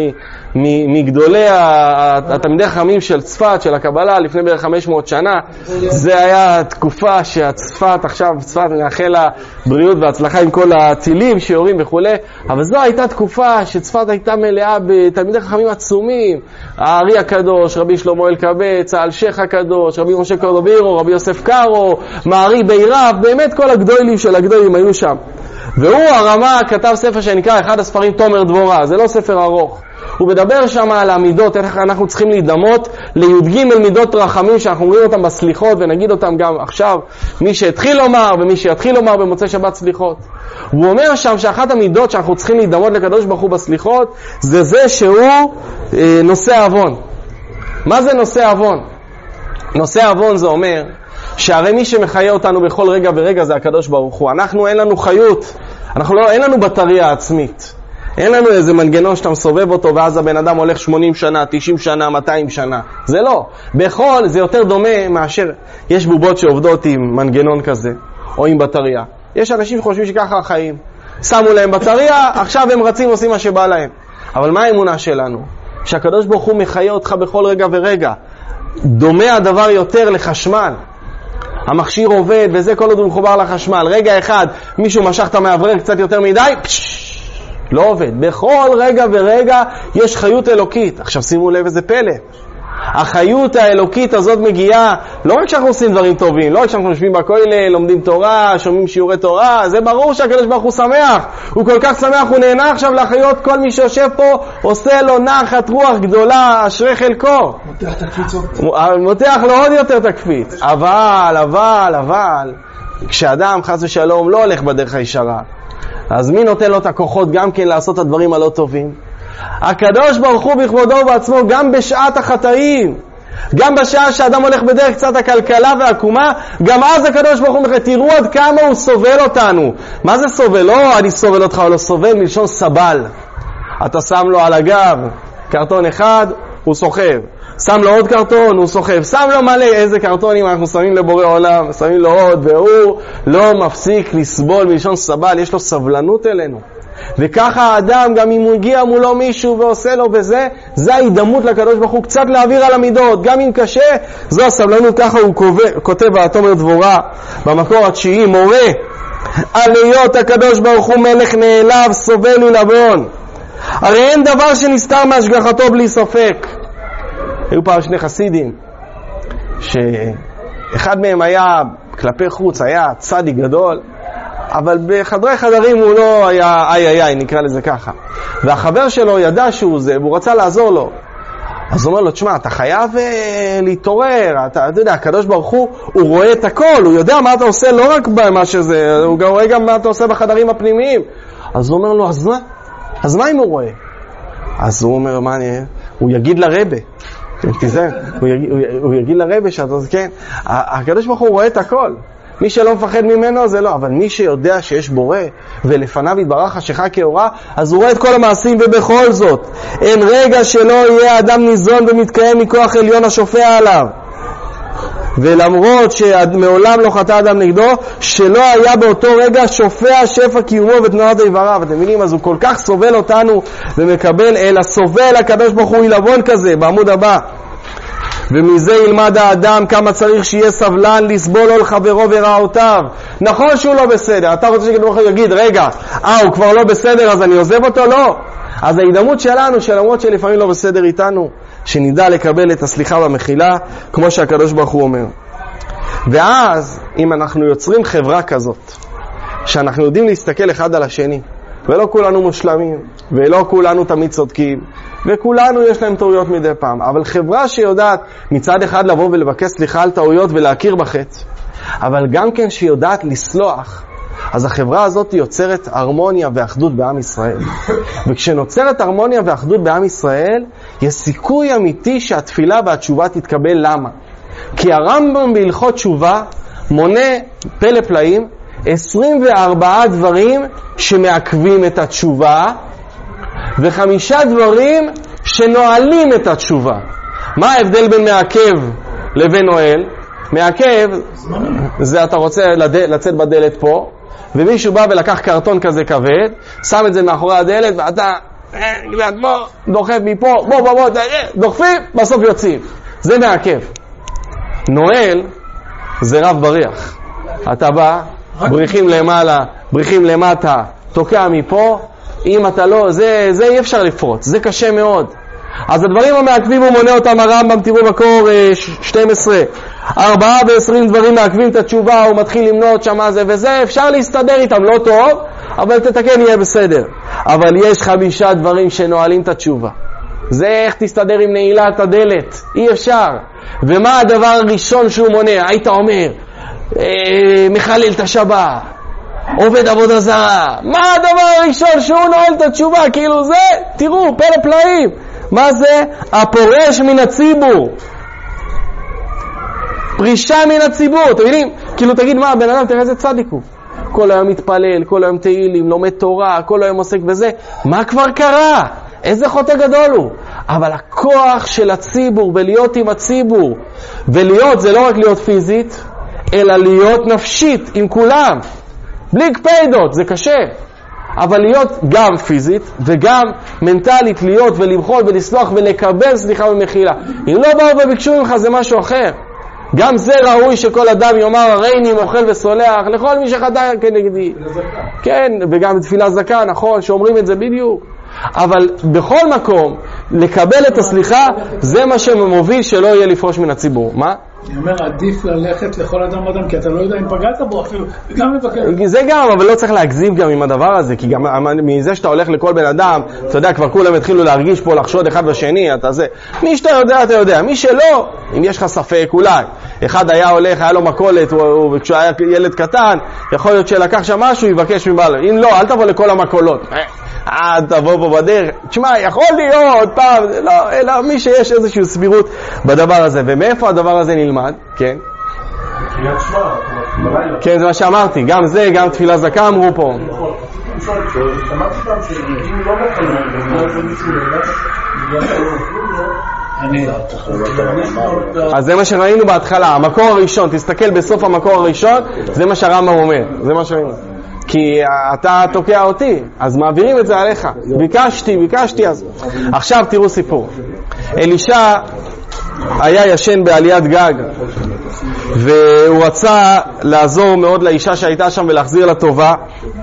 מגדולי התלמידי החכמים של צפת, של הקבלה, לפני בערך חמש מאות שנה. זה היה תקופה שהצפת, עכשיו צפת נאחל לה בריאות והצלחה עם כל הטילים שיורים וכו', אבל זו הייתה תקופה שצפת הייתה מלאה בתלמידי חכמים עצומים, הארי הקדוש, רבי שלמה אלקבץ, האלשיך הקדוש, רבי משה קורדובירו, רבי יוסף קארו, מערי בירב, באמת כל הגדולים של הגדולים היו שם. והוא הרמ"א כתב ספר שנקרא אחד הספרים תומר דבורה, זה לא ספר ארוך. הוא מדבר שם על המידות, איך אנחנו צריכים להידמות לי"ג מידות רחמים שאנחנו אומרים אותם בסליחות, ונגיד אותם גם עכשיו, מי שהתחיל לומר ומי שיתחיל לומר במוצאי שבת סליחות. הוא אומר שם שאחת המידות שאנחנו צריכים להידמות לקדוש ברוך הוא בסליחות, זה זה שהוא אה, נושא אבון. מה זה נושא אבון? נושא אבון זה אומר שהרי מי שמחיה אותנו בכל רגע ורגע זה הקדוש ברוך הוא. אנחנו אין לנו חיות, אנחנו לא, אין לנו בטריה עצמית. אין לנו איזה מנגנון שאתה מסובב אותו ואז הבן אדם הולך שמונים שנה, תשעים שנה, מאתיים שנה. זה לא. בכל זה יותר דומה מאשר יש בובות שעובדות עם מנגנון כזה או עם בטריה. יש אנשים שחושבים שככה החיים. שמו להם בטריה, עכשיו הם רצים עושים מה שבא להם. אבל מה האמונה שלנו? שהקדוש ברוך הוא מחיה אותך בכל רגע ורגע. דומה הדבר יותר לחשמל. המכשיר עובד וזה כל עוד הוא מחובר לחשמל. רגע אחד מישהו משך את המעברר קצת יותר מדי, פש, לא עובד. בכל רגע ורגע יש חיות אלוקית. עכשיו שימו לב איזה פלא. החיות האלוקית הזאת מגיעה לא רק כשאנחנו עושים דברים טובים, לא רק כשאנחנו יושבים בכולל, לומדים תורה, שומעים שיעורי תורה, זה ברור שהקדוש ברוך הוא שמח. הוא כל כך שמח, הוא נהנה עכשיו לחיות, כל מי שיושב פה עושה לו נחת רוח גדולה, אשרי חלקו. מותח את הקפיצות. מותח לו עוד יותר את הקפיץ. אבל, אבל, אבל, כשאדם חס ושלום לא הולך בדרך הישרה, אז מי נותן לו את הכוחות גם כן לעשות את הדברים הלא טובים? הקדוש ברוך הוא בכבודו ובעצמו, גם בשעת החטאים, גם בשעה שאדם הולך בדרך קצת הכלכלה והעקומה, גם אז הקדוש ברוך הוא, תראו עד כמה הוא סובל אותנו. מה זה סובל? לא אני סובל אותך, לא סובל מלשון סבל. אתה שם לו על הגב קרטון אחד, הוא סוחב. שם לו עוד קרטון, הוא סוחב. שם לו מלא, איזה קרטונים אנחנו שמים לבורא עולם, שמים לו עוד, והוא לא מפסיק לסבול מלשון סבל, יש לו סבלנות אלינו. וככה האדם, גם אם הוא הגיע מולו מישהו ועושה לו בזה, זה ההידמות לקדוש ברוך הוא, קצת להעביר על המידות, גם אם קשה, זו הסבלנות. ככה הוא כותב בתומר דבורה, במקור התשיעי, מורה על להיות הקדוש ברוך הוא מלך נעלב, סובל ולבון. הרי אין דבר שנסתר מהשגחתו בלי ספק. היו פעם שני חסידים, שאחד מהם היה כלפי חוץ, היה צדיק גדול, אבל בחדרי חדרים הוא לא היה איי איי איי, נקרא לזה ככה. והחבר שלו ידע שהוא זה, והוא רצה לעזור לו. אז הוא אומר לו, תשמע, אתה חייב uh, להתעורר, אתה, אתה יודע, הקדוש ברוך הוא, הוא רואה את הכל, הוא יודע מה אתה עושה, לא רק במה שזה, הוא גם רואה גם מה אתה עושה בחדרים הפנימיים. אז הוא אומר לו, אז מה? אז מה אם הוא רואה? אז הוא אומר, מה אני... הוא יגיד לרבא. תיזהר, הוא, יגיד, הוא, הוא יגיד לרבא שאתה, כן, הקדוש ברוך הוא רואה את הכל. מי שלא מפחד ממנו זה לא, אבל מי שיודע שיש בורא ולפניו יתברך חשיכה כאורה, אז הוא רואה את כל המעשים. ובכל זאת אין רגע שלא יהיה אדם ניזון ומתקיים מכוח עליון השופע עליו, ולמרות שמעולם לא חטא אדם נגדו, שלא היה באותו רגע שופע שפע קיומו ותנועת איבריו. אתם מבינים? אז הוא כל כך סובל אותנו ומקבל, אלא סובל הקדוש ברוך הוא עילבון כזה בעמוד הבא. ומזה ילמד האדם כמה צריך שיהיה סבלן לסבול על חברו ורעותיו. נכון שהוא לא בסדר, אתה רוצה שכדור אחר יגיד, רגע, אה, הוא כבר לא בסדר אז אני עוזב אותו? לא. אז ההידמות שלנו, שלמרות שלפעמים לא בסדר איתנו, שנדע לקבל את הסליחה והמחילה כמו שהקדוש ברוך הוא אומר. ואז אם אנחנו יוצרים חברה כזאת שאנחנו יודעים להסתכל אחד על השני, ולא כולנו מושלמים, ולא כולנו תמיד צודקים, וכולנו יש להם טעויות מדי פעם, אבל חברה שיודעת מצד אחד לבוא ולבקש סליחה על טעויות ולהכיר בחטא, אבל גם כן שיודעת לסלוח, אז החברה הזאת יוצרת הרמוניה ואחדות בעם ישראל. וכשנוצרת הרמוניה ואחדות בעם ישראל, יש סיכוי אמיתי שהתפילה והתשובה תתקבל. למה? כי הרמב"ם בהלכות תשובה מונה פלא פלאים עשרים וארבעה דברים שמעכבים את התשובה, וחמישה דברים שנועלים את התשובה. מה ההבדל בין מעכב לבין נועל? מעכב זה אתה רוצה לד... לצאת בדלת פה, ומישהו בא ולקח קרטון כזה כבד, שם את זה מאחורי הדלת, ואתה בוא, דוחף מפה, בוא בוא בוא, דוחפים, בסוף יוצאים. זה מעכב. נועל זה רב בריח. אתה בא, בריחים למעלה, בריחים למטה, תוקע מפה, אם אתה לא, זה, זה אי אפשר לפרוץ, זה קשה מאוד. אז הדברים המעכבים הוא מונה אותם הרמב"ם, תראו מקור שתים עשרה. ארבעה ועשרים דברים מעכבים את התשובה, הוא מתחיל למנות שמה זה וזה, אפשר להסתדר איתם, לא טוב, אבל תתקן יהיה בסדר. אבל יש חמישה דברים שנועלים את התשובה. זה איך תסתדר עם נעילת הדלת, אי אפשר. ומה הדבר הראשון שהוא מונה? היית אומר, אה, מחלל את השבת, עובד עבודה זרה. מה הדבר הראשון שהוא נועל את התשובה? כאילו זה, תראו, פלא פלאים. מה זה? הפורש מן הציבור. פרישה מן הציבור, אתם יודעים? כאילו תגיד מה, בן אדם תראה איזה צדיק הוא. כל היום מתפלל, כל היום תהילים, לומד תורה, כל היום עוסק בזה. מה כבר קרה? איזה חוטא גדול הוא. אבל הכוח של הציבור, ולהיות עם הציבור, ולהיות זה לא רק להיות פיזית, אלא להיות נפשית עם כולם. בלי קפיידות, זה קשה. אבל להיות גם פיזית וגם מנטלית, להיות ולמחול ולסלוח ולקבל סליחה ומחילה. אם לא באו וביקשו ממך זה משהו אחר. גם זה ראוי שכל אדם יאמר הריני מוחל וסולח לכל מי שחטא כנגדי. כן, וגם תפילה זכה, נכון, שאומרים את זה בדיוק. אבל בכל מקום לקבל את הסליחה זה מה שמוביל שלא יהיה לפרוש מן הציבור. מה? אני אומר, עדיף ללכת לכל אדם אדם, כי אתה לא יודע אם פגעת בו אפילו, וגם מבקר. זה גם, אבל לא צריך להגזים גם עם הדבר הזה, כי גם מזה שאתה הולך לכל בן אדם, אתה יודע, כבר כולם התחילו להרגיש פה, לחשוד אחד בשני, אתה זה. מי שאתה יודע, אתה יודע. מי שלא, אם יש לך ספק, אולי. אחד היה הולך, היה לו מקולת, וכשהוא היה ילד קטן, יכול להיות שלקח שם משהו, יבקש מבעל. אם לא, אל תבוא לכל המקולות. אה, תבוא פה בדרך. תשמע, יכול להיות פעם, לא, אלא מי שיש איזושהי סבירות בדבר הזה. ומאיפה הדבר הזה נלמד? כן. כן, זה מה שאמרתי. גם זה, גם תפילה זכה אמרו פה. אז זה מה שראינו בהתחלה. המקור הראשון, תסתכל בסוף המקור הראשון, זה מה שהרמב"ם אומר. זה מה שראינו. כי אתה תוקע אותי, אז מעבירים את זה עליך. ביקשתי, ביקשתי אז. עכשיו תראו סיפור. אלישע היה ישן בעליית גג, והוא רצה לעזור מאוד לאישה שהייתה שם ולהחזיר לה טובה.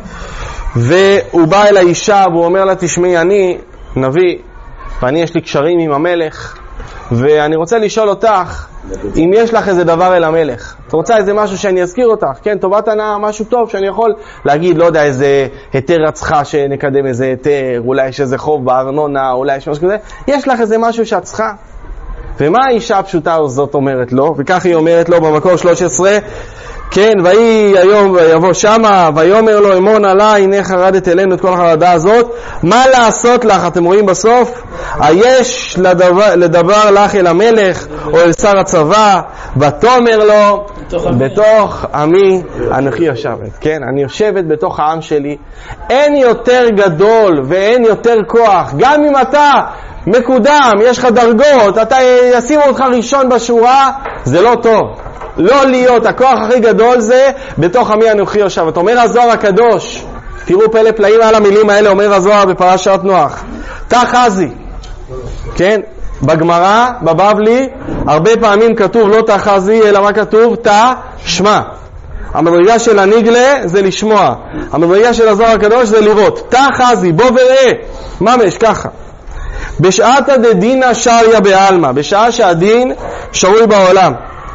והוא בא אל האישה והוא אומר לה, תשמעי, אני נביא, ואני יש לי קשרים עם המלך, ואני רוצה לשאול אותך אם יש לך איזה דבר אל המלך. את רוצה איזה משהו שאני אזכיר אותך? כן, טובת הנאה, משהו טוב שאני יכול להגיד, לא יודע, איזה היתר רצחה שנקדם איזה היתר, אולי יש איזה חוב בארנונה, אולי יש משהו כזה. יש לך איזה משהו שאת צריכה? ומה האישה הפשוטה הזאת אומרת לו? וכך היא אומרת לו במקור שלוש עשרה, כן, והיא היום יבוא שמה, ויאמר לו, אמון עלי, הנה חרדת אלינו את כל החרדה הזאת, מה לעשות לך? אתם רואים בסוף, היש לדבר, לדבר לך אל המלך, או אל שר הצבא, ותאמר לו, בתוך עמי אנוכי יושבת. כן, אני יושבת בתוך העם שלי. אין יותר גדול ואין יותר כוח, גם אם אתה מקודם, יש לך דרגות, אתה ישימו אותך ראשון בשורה, זה לא טוב. לא להיות, הכוח הכי גדול זה בתוך עמי אנוכי יושבת. אומר הזוהר הקדוש, תראו פלא פלאים על המילים האלה, אומר הזוהר בפרשת נוח, תחזי, כן, בגמרא, בבבלי, הרבה פעמים כתוב לא תחזי, אלא מה כתוב? תשמע. המדרגה של הנגלה זה לשמוע, המדרגה של הזוהר הקדוש זה לראות. תחזי, בוא וראה, ממש ככה. בשעת הדדינה שריה בעלמא, בשעה שהדין שרוי בעולם.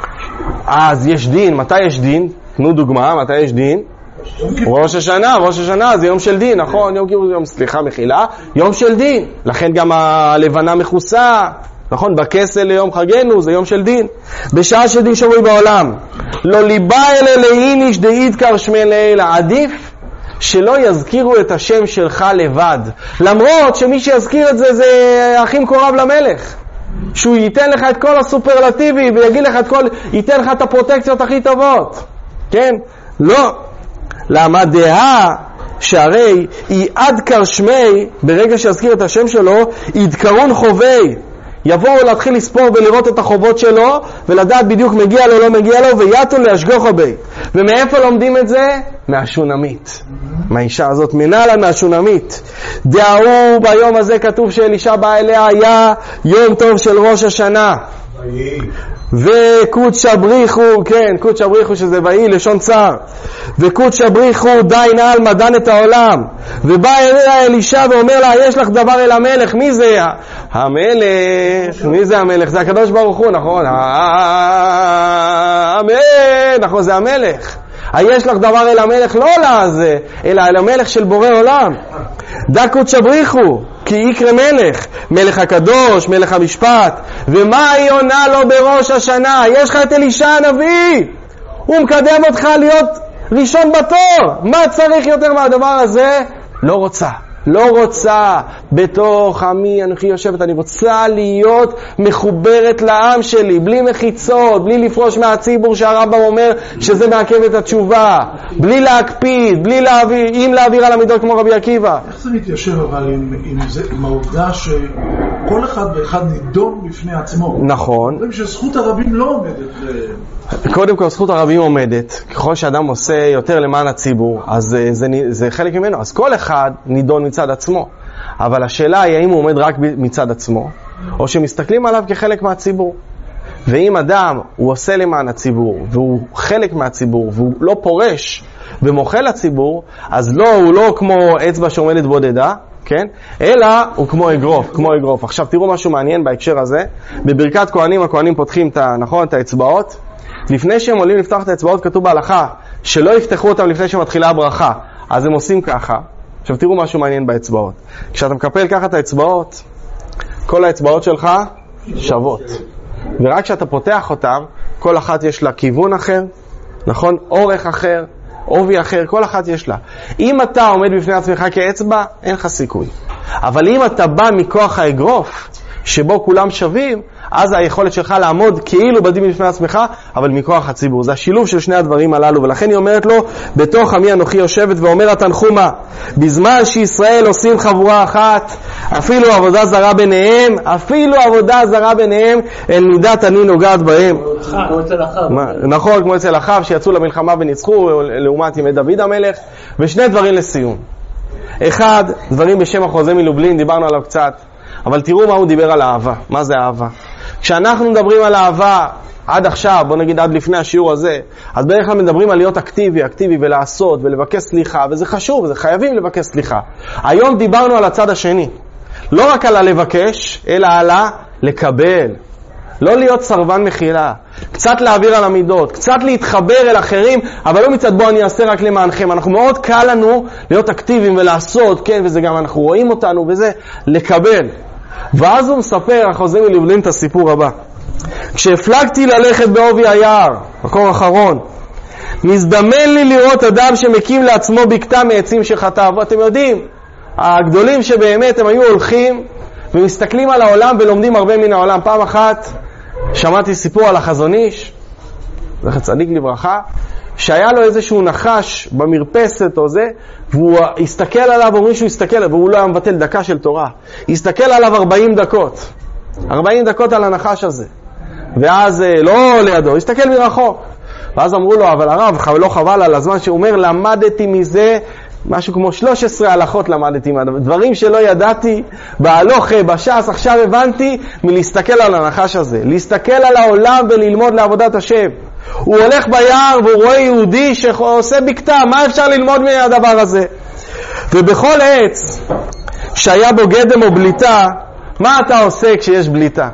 אז יש דין, מתי יש דין? תנו דוגמה, מתי יש דין? ראש השנה, ראש השנה זה יום של דין, נכון? יום כיפור, יום סליחה, מחילה, יום של דין. לכן גם הלבנה מכוסה, נכון? בכסל ליום חגנו זה יום של דין. בשעה שדין שרוי בעולם, לא ליבה אלה לאיניש דאית קרשמי לילה, עדיף שלא יזכירו את השם שלך לבד, למרות שמי שיזכיר את זה זה הכי מקורב למלך, שהוא ייתן לך את כל הסופרלטיבי ויגיד לך את כל, ייתן לך את הפרוטקציות הכי טובות. כן? לא. למה דעה שהרי היא עד קרשמי, ברגע שיזכיר את השם שלו, ידקרון חובי. יבואו להתחיל לספור ולראות את החובות שלו, ולדעת בדיוק מגיע לו, לא מגיע לו, ויתו להשגוח בי. ומאיפה לומדים את זה? מהשונמית. מהאישה הזאת מנהלה מהשונמית. דהוא ביום הזה כתוב שאלישע בא אליה היה יום טוב של ראש השנה. וקודשא בריחו, כן, קודשא בריחו שזה ויהי לשון צער. וקודשא בריחו די נעל מדן את העולם. ובא אליה אלישע ואומר לה, יש לך דבר אל המלך. מי זה? המלך. מי זה המלך? זה הקדוש ברוך הוא, נכון? המלך, נכון, זה המלך. יש לך דבר אל המלך, לא לזה, אלא אל המלך של בורא עולם. דא קודשא בריחו, כי יקרא מלך, מלך הקדוש, מלך המשפט. ומה היא עונה לו בראש השנה? יש לך את אלישע הנביא, הוא מקדם אותך להיות ראשון בתור. מה צריך יותר מהדבר הזה? לא רוצה, לא רוצה. בתוך עמי אנוכי יושבת, אני רוצה להיות מחוברת לעם שלי, בלי מחיצות, בלי לפרוש מהציבור שהרמב"ם אומר שזה מעכב את התשובה, בלי להקפיד, בלי להעביר, אם להעביר על המידות כמו רבי עקיבא. איך זה מתיישב אבל עם, עם, זה, עם העובדה שכל אחד ואחד נידון בפני עצמו? נכון. אומרים שזכות הרבים לא עומדת. קודם כל זכות הרבים עומדת. ככל שאדם עושה יותר למען הציבור, אז זה, זה, זה חלק ממנו. אז כל אחד נידון מצד עצמו. אבל השאלה היא האם הוא עומד רק מצד עצמו, או שמסתכלים עליו כחלק מהציבור. ואם אדם הוא עושה למען הציבור, והוא חלק מהציבור, והוא לא פורש ומוחה לציבור, אז לא, הוא לא כמו אצבע שעומדת בודדה, כן? אלא הוא כמו אגרוף, כמו אגרוף. עכשיו תראו משהו מעניין בהקשר הזה. בברכת כהנים, הכהנים פותחים את, נכון, את האצבעות. לפני שהם עולים לפתוח את האצבעות, כתוב בהלכה שלא יפתחו אותם לפני שמתחילה הברכה. אז הם עושים ככה. עכשיו תראו משהו מעניין באצבעות. כשאתה מקפל ככה את האצבעות, כל האצבעות שלך שוות. ורק כשאתה פותח אותם, כל אחת יש לה כיוון אחר, נכון? אורך אחר, עובי אחר, כל אחת יש לה. אם אתה עומד בפני עצמך כאצבע, אין לך סיכוי. אבל אם אתה בא מכוח האגרוף, שבו כולם שווים, אז היכולת שלך לעמוד כאילו בדים בפני עצמך, אבל מכוח הציבור. זה השילוב של שני הדברים הללו, ולכן היא אומרת לו, בתוך עמי אנוכי יושבת, ואומרת תנחומה, בזמן שישראל עושים חבורה אחת, אפילו עבודה זרה ביניהם, אפילו עבודה זרה ביניהם, אל מידת אני נוגעת בהם. כמו אצל אחאב. נכון, כמו אצל אחאב, שיצאו למלחמה וניצחו, לעומת ימי דוד המלך. ושני דברים לסיום. אחד, דברים בשם החוזה מלובלין, דיברנו עליו קצת, אבל תראו מה הוא דיבר על אהבה. מה זה אהבה? כשאנחנו מדברים על אהבה עד עכשיו, בוא נגיד עד לפני השיעור הזה, אז בערך כלל מדברים על להיות אקטיבי, אקטיבי ולעשות ולבקש סליחה, וזה חשוב, זה חייבים לבקש סליחה. היום דיברנו על הצד השני. לא רק על הלבקש, אלא על לקבל. לא להיות סרבן מחילה. קצת להעביר על המידות, קצת להתחבר אל אחרים, אבל לא מצד בוא אני אעשה רק למענכם. אנחנו מאוד קל לנו להיות אקטיביים ולעשות, כן, וזה גם אנחנו רואים אותנו, וזה לקבל. ואז הוא מספר, החוזה מלובלין, את הסיפור הבא. כשהפלגתי ללכת בעובי היער, מקור אחרון, מזדמן לי לראות אדם שמקים לעצמו בקתה מעצים שחטב. ואתם יודעים, הגדולים שבאמת הם היו הולכים ומסתכלים על העולם ולומדים הרבה מן העולם. פעם אחת שמעתי סיפור על החזון איש, זכר צדיק לברכה, שהיה לו איזשהו נחש במרפסת או זה, והוא הסתכל עליו, אומרים שהוא הסתכל עליו, והוא לא היה מבטל דקה של תורה. הסתכל עליו ארבעים דקות. ארבעים דקות על הנחש הזה. ואז לא לידו, הסתכל מרחוק. ואז אמרו לו, אבל הרב, לא חבל על הזמן, שהוא אומר, למדתי מזה, משהו כמו שלוש עשרה הלכות למדתי, דברים שלא ידעתי, בהלוכה, בש"ס, עכשיו הבנתי מלהסתכל על הנחש הזה. להסתכל על העולם וללמוד לעבודת השם. הוא הולך ביער והוא רואה יהודי שעושה בקתה, מה אפשר ללמוד מהדבר הזה? ובכל עץ שהיה בו גדם או בליטה, מה אתה עושה כשיש בליטה?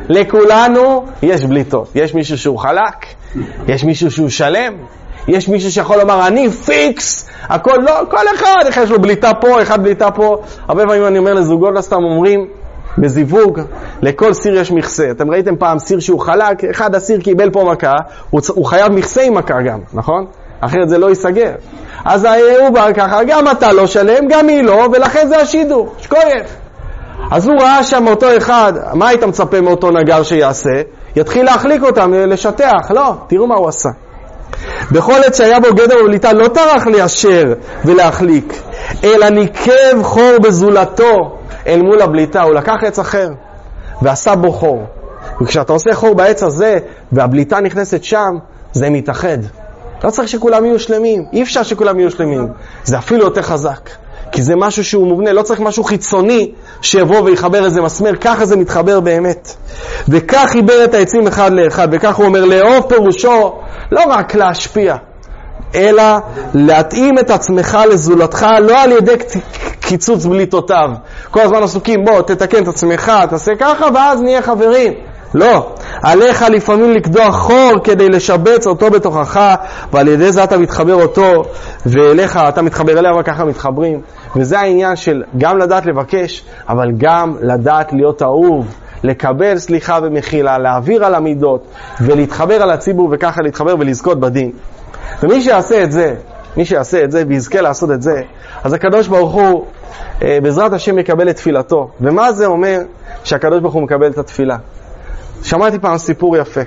לכולנו יש בליטות. יש מישהו שהוא חלק, יש מישהו שהוא שלם, יש מישהו שיכול לומר אני פיקס, הכל לא, כל אחד, אחד יש לו בליטה פה, אחד בליטה פה. הרבה פעמים אני אומר לזוגות, לא סתם אומרים בזיווג, לכל סיר יש מכסה. אתם ראיתם פעם סיר שהוא חלק, אחד הסיר קיבל פה מכה, הוא, הוא חייב מכסה עם מכה גם, נכון? אחרת זה לא ייסגר. אז הוא בא ככה, גם אתה לא שלם, גם היא לא, ולכן זה השידור, שקוייף. אז הוא ראה שם אותו אחד, מה היית מצפה מאותו נגר שיעשה? יתחיל להחליק אותם, לשטח. לא, תראו מה הוא עשה. בכל עת שהיה בו גדר ובליטה לא טרח לאשר ולהחליק, אלא ניקב חור בזולתו אל מול הבליטה. הוא לקח עץ אחר ועשה בו חור. וכשאתה עושה חור בעץ הזה והבליטה נכנסת שם, זה מתאחד. לא צריך שכולם יהיו שלמים, אי אפשר שכולם יהיו שלמים. זה אפילו יותר חזק, כי זה משהו שהוא מובנה, לא צריך משהו חיצוני שיבוא ויחבר איזה מסמר, ככה זה מתחבר באמת. וכך חיבר את העצים אחד לאחד, וכך הוא אומר, לאהוב פירושו לא רק להשפיע, אלא להתאים את עצמך לזולתך, לא על ידי קיצוץ בליטותיו. כל הזמן עסוקים, בוא תתקן את עצמך, תעשה ככה ואז נהיה חברים. לא, עליך לפעמים לקדוח חור כדי לשבץ אותו בתוכך, ועל ידי זה אתה מתחבר אותו, ואליך אתה מתחבר אליה, וככה מתחברים. וזה העניין של גם לדעת לבקש, אבל גם לדעת להיות אהוב, לקבל סליחה ומחילה, להעביר על המידות, ולהתחבר על הציבור, וככה להתחבר ולזכות בדין. ומי שיעשה את זה, מי שיעשה את זה ויזכה לעשות את זה, אז הקדוש ברוך הוא בעזרת השם יקבל את תפילתו. ומה זה אומר שהקדוש ברוך הוא מקבל את התפילה? שמעתי פעם סיפור יפה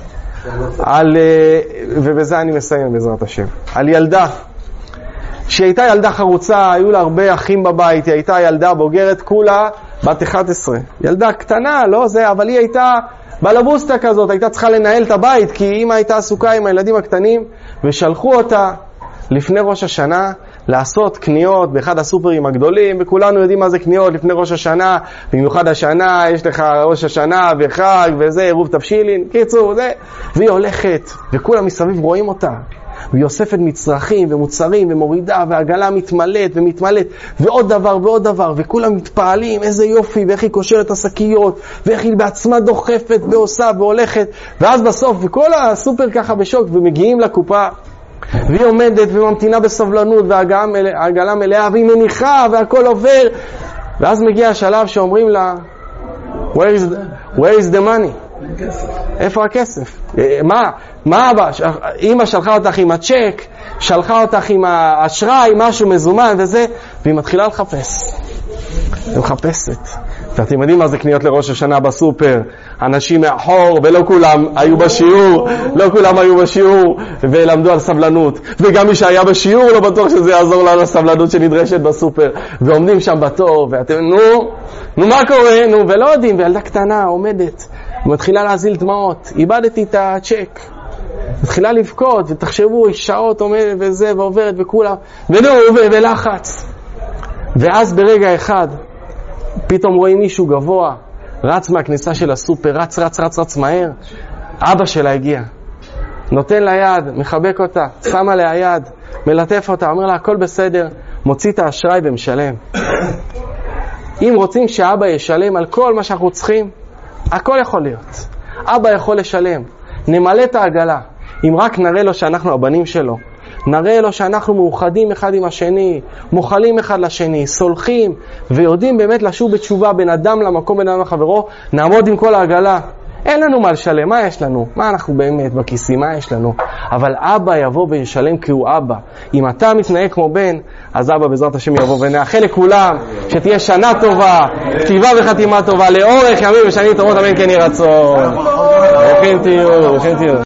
על, ובזה אני מסיים בעזרת השם, על ילדה שהיא הייתה ילדה חרוצה, היו לה הרבה אחים בבית, היא הייתה ילדה בוגרת כולה בת אחת עשרה, ילדה קטנה, לא זה, אבל היא הייתה בלבוסטה כזאת, הייתה צריכה לנהל את הבית, כי אמא הייתה עסוקה עם הילדים הקטנים, ושלחו אותה לפני ראש השנה לעשות קניות באחד הסופרים הגדולים, וכולנו יודעים מה זה קניות לפני ראש השנה, במיוחד השנה, יש לך ראש השנה וחג וזה, עירוב תבשילין, קיצור, זה, והיא הולכת, וכולם מסביב רואים אותה, והיא אוספת מצרכים ומוצרים ומורידה, והעגלה מתמלאת ומתמלאת, ועוד דבר ועוד דבר, וכולם מתפעלים, איזה יופי, ואיך היא קושרת השקיות, ואיך היא בעצמה דוחפת ועושה והולכת, ואז בסוף, וכל הסופר ככה בשוק, ומגיעים לקופה, והיא עומדת וממתינה בסבלנות, והעגלה מלאה, והיא מניחה, והכל עובר, ואז מגיע השלב שאומרים לה, where is, where is the money? איפה הכסף? מה? מה אבא? אמא שלחה אותך עם הצ'ק, שלחה אותך עם האשראי, משהו מזומן וזה, והיא מתחילה לחפש. היא מחפשת. ואתם יודעים מה זה קניות לראש השנה בסופר? אנשים מאחור, ולא כולם היו בשיעור, לא כולם היו בשיעור, ולמדו על סבלנות. וגם מי שהיה בשיעור לא בטוח שזה יעזור לנו לסבלנות שנדרשת בסופר. ועומדים שם בתור, ואתם, נו, נו מה קורה? נו, ולא יודעים, וילדה קטנה עומדת, ומתחילה להזיל דמעות. איבדתי את הצ'ק. מתחילה לבכות, ותחשבו, שעות עומדת וזה, ועוברת וכולם, ונו, ולחץ. ואז ברגע אחד, פתאום רואים מישהו גבוה, רץ מהכניסה של הסופר, רץ, רץ, רץ, רץ מהר. אבא שלה הגיע. נותן לה יד, מחבק אותה, שמה לה יד, מלטף אותה, אומר לה, הכל בסדר, מוציא את האשראי ומשלם. אם רוצים שאבא ישלם על כל מה שאנחנו צריכים, הכל יכול להיות. אבא יכול לשלם. נמלא את העגלה. אם רק נראה לו שאנחנו הבנים שלו, נראה לו שאנחנו מאוחדים אחד עם השני, מוכלים אחד לשני, סולחים, ויודעים באמת לשוב בתשובה בין אדם למקום, בין אדם לחברו, נעמוד עם כל העגלה. אין לנו מה לשלם, מה יש לנו? מה אנחנו באמת בכיסים, מה יש לנו? אבל אבא יבוא וישלם כי הוא אבא. אם אתה מתנהג כמו בן, אז אבא בעזרת השם יבוא ונאחל לכולם שתהיה שנה טובה, כתיבה וחתימה טובה, לאורך ימים ושנים טובות, אמן כן יהי רצון. ברוכים תהיו, ברוכים תהיו.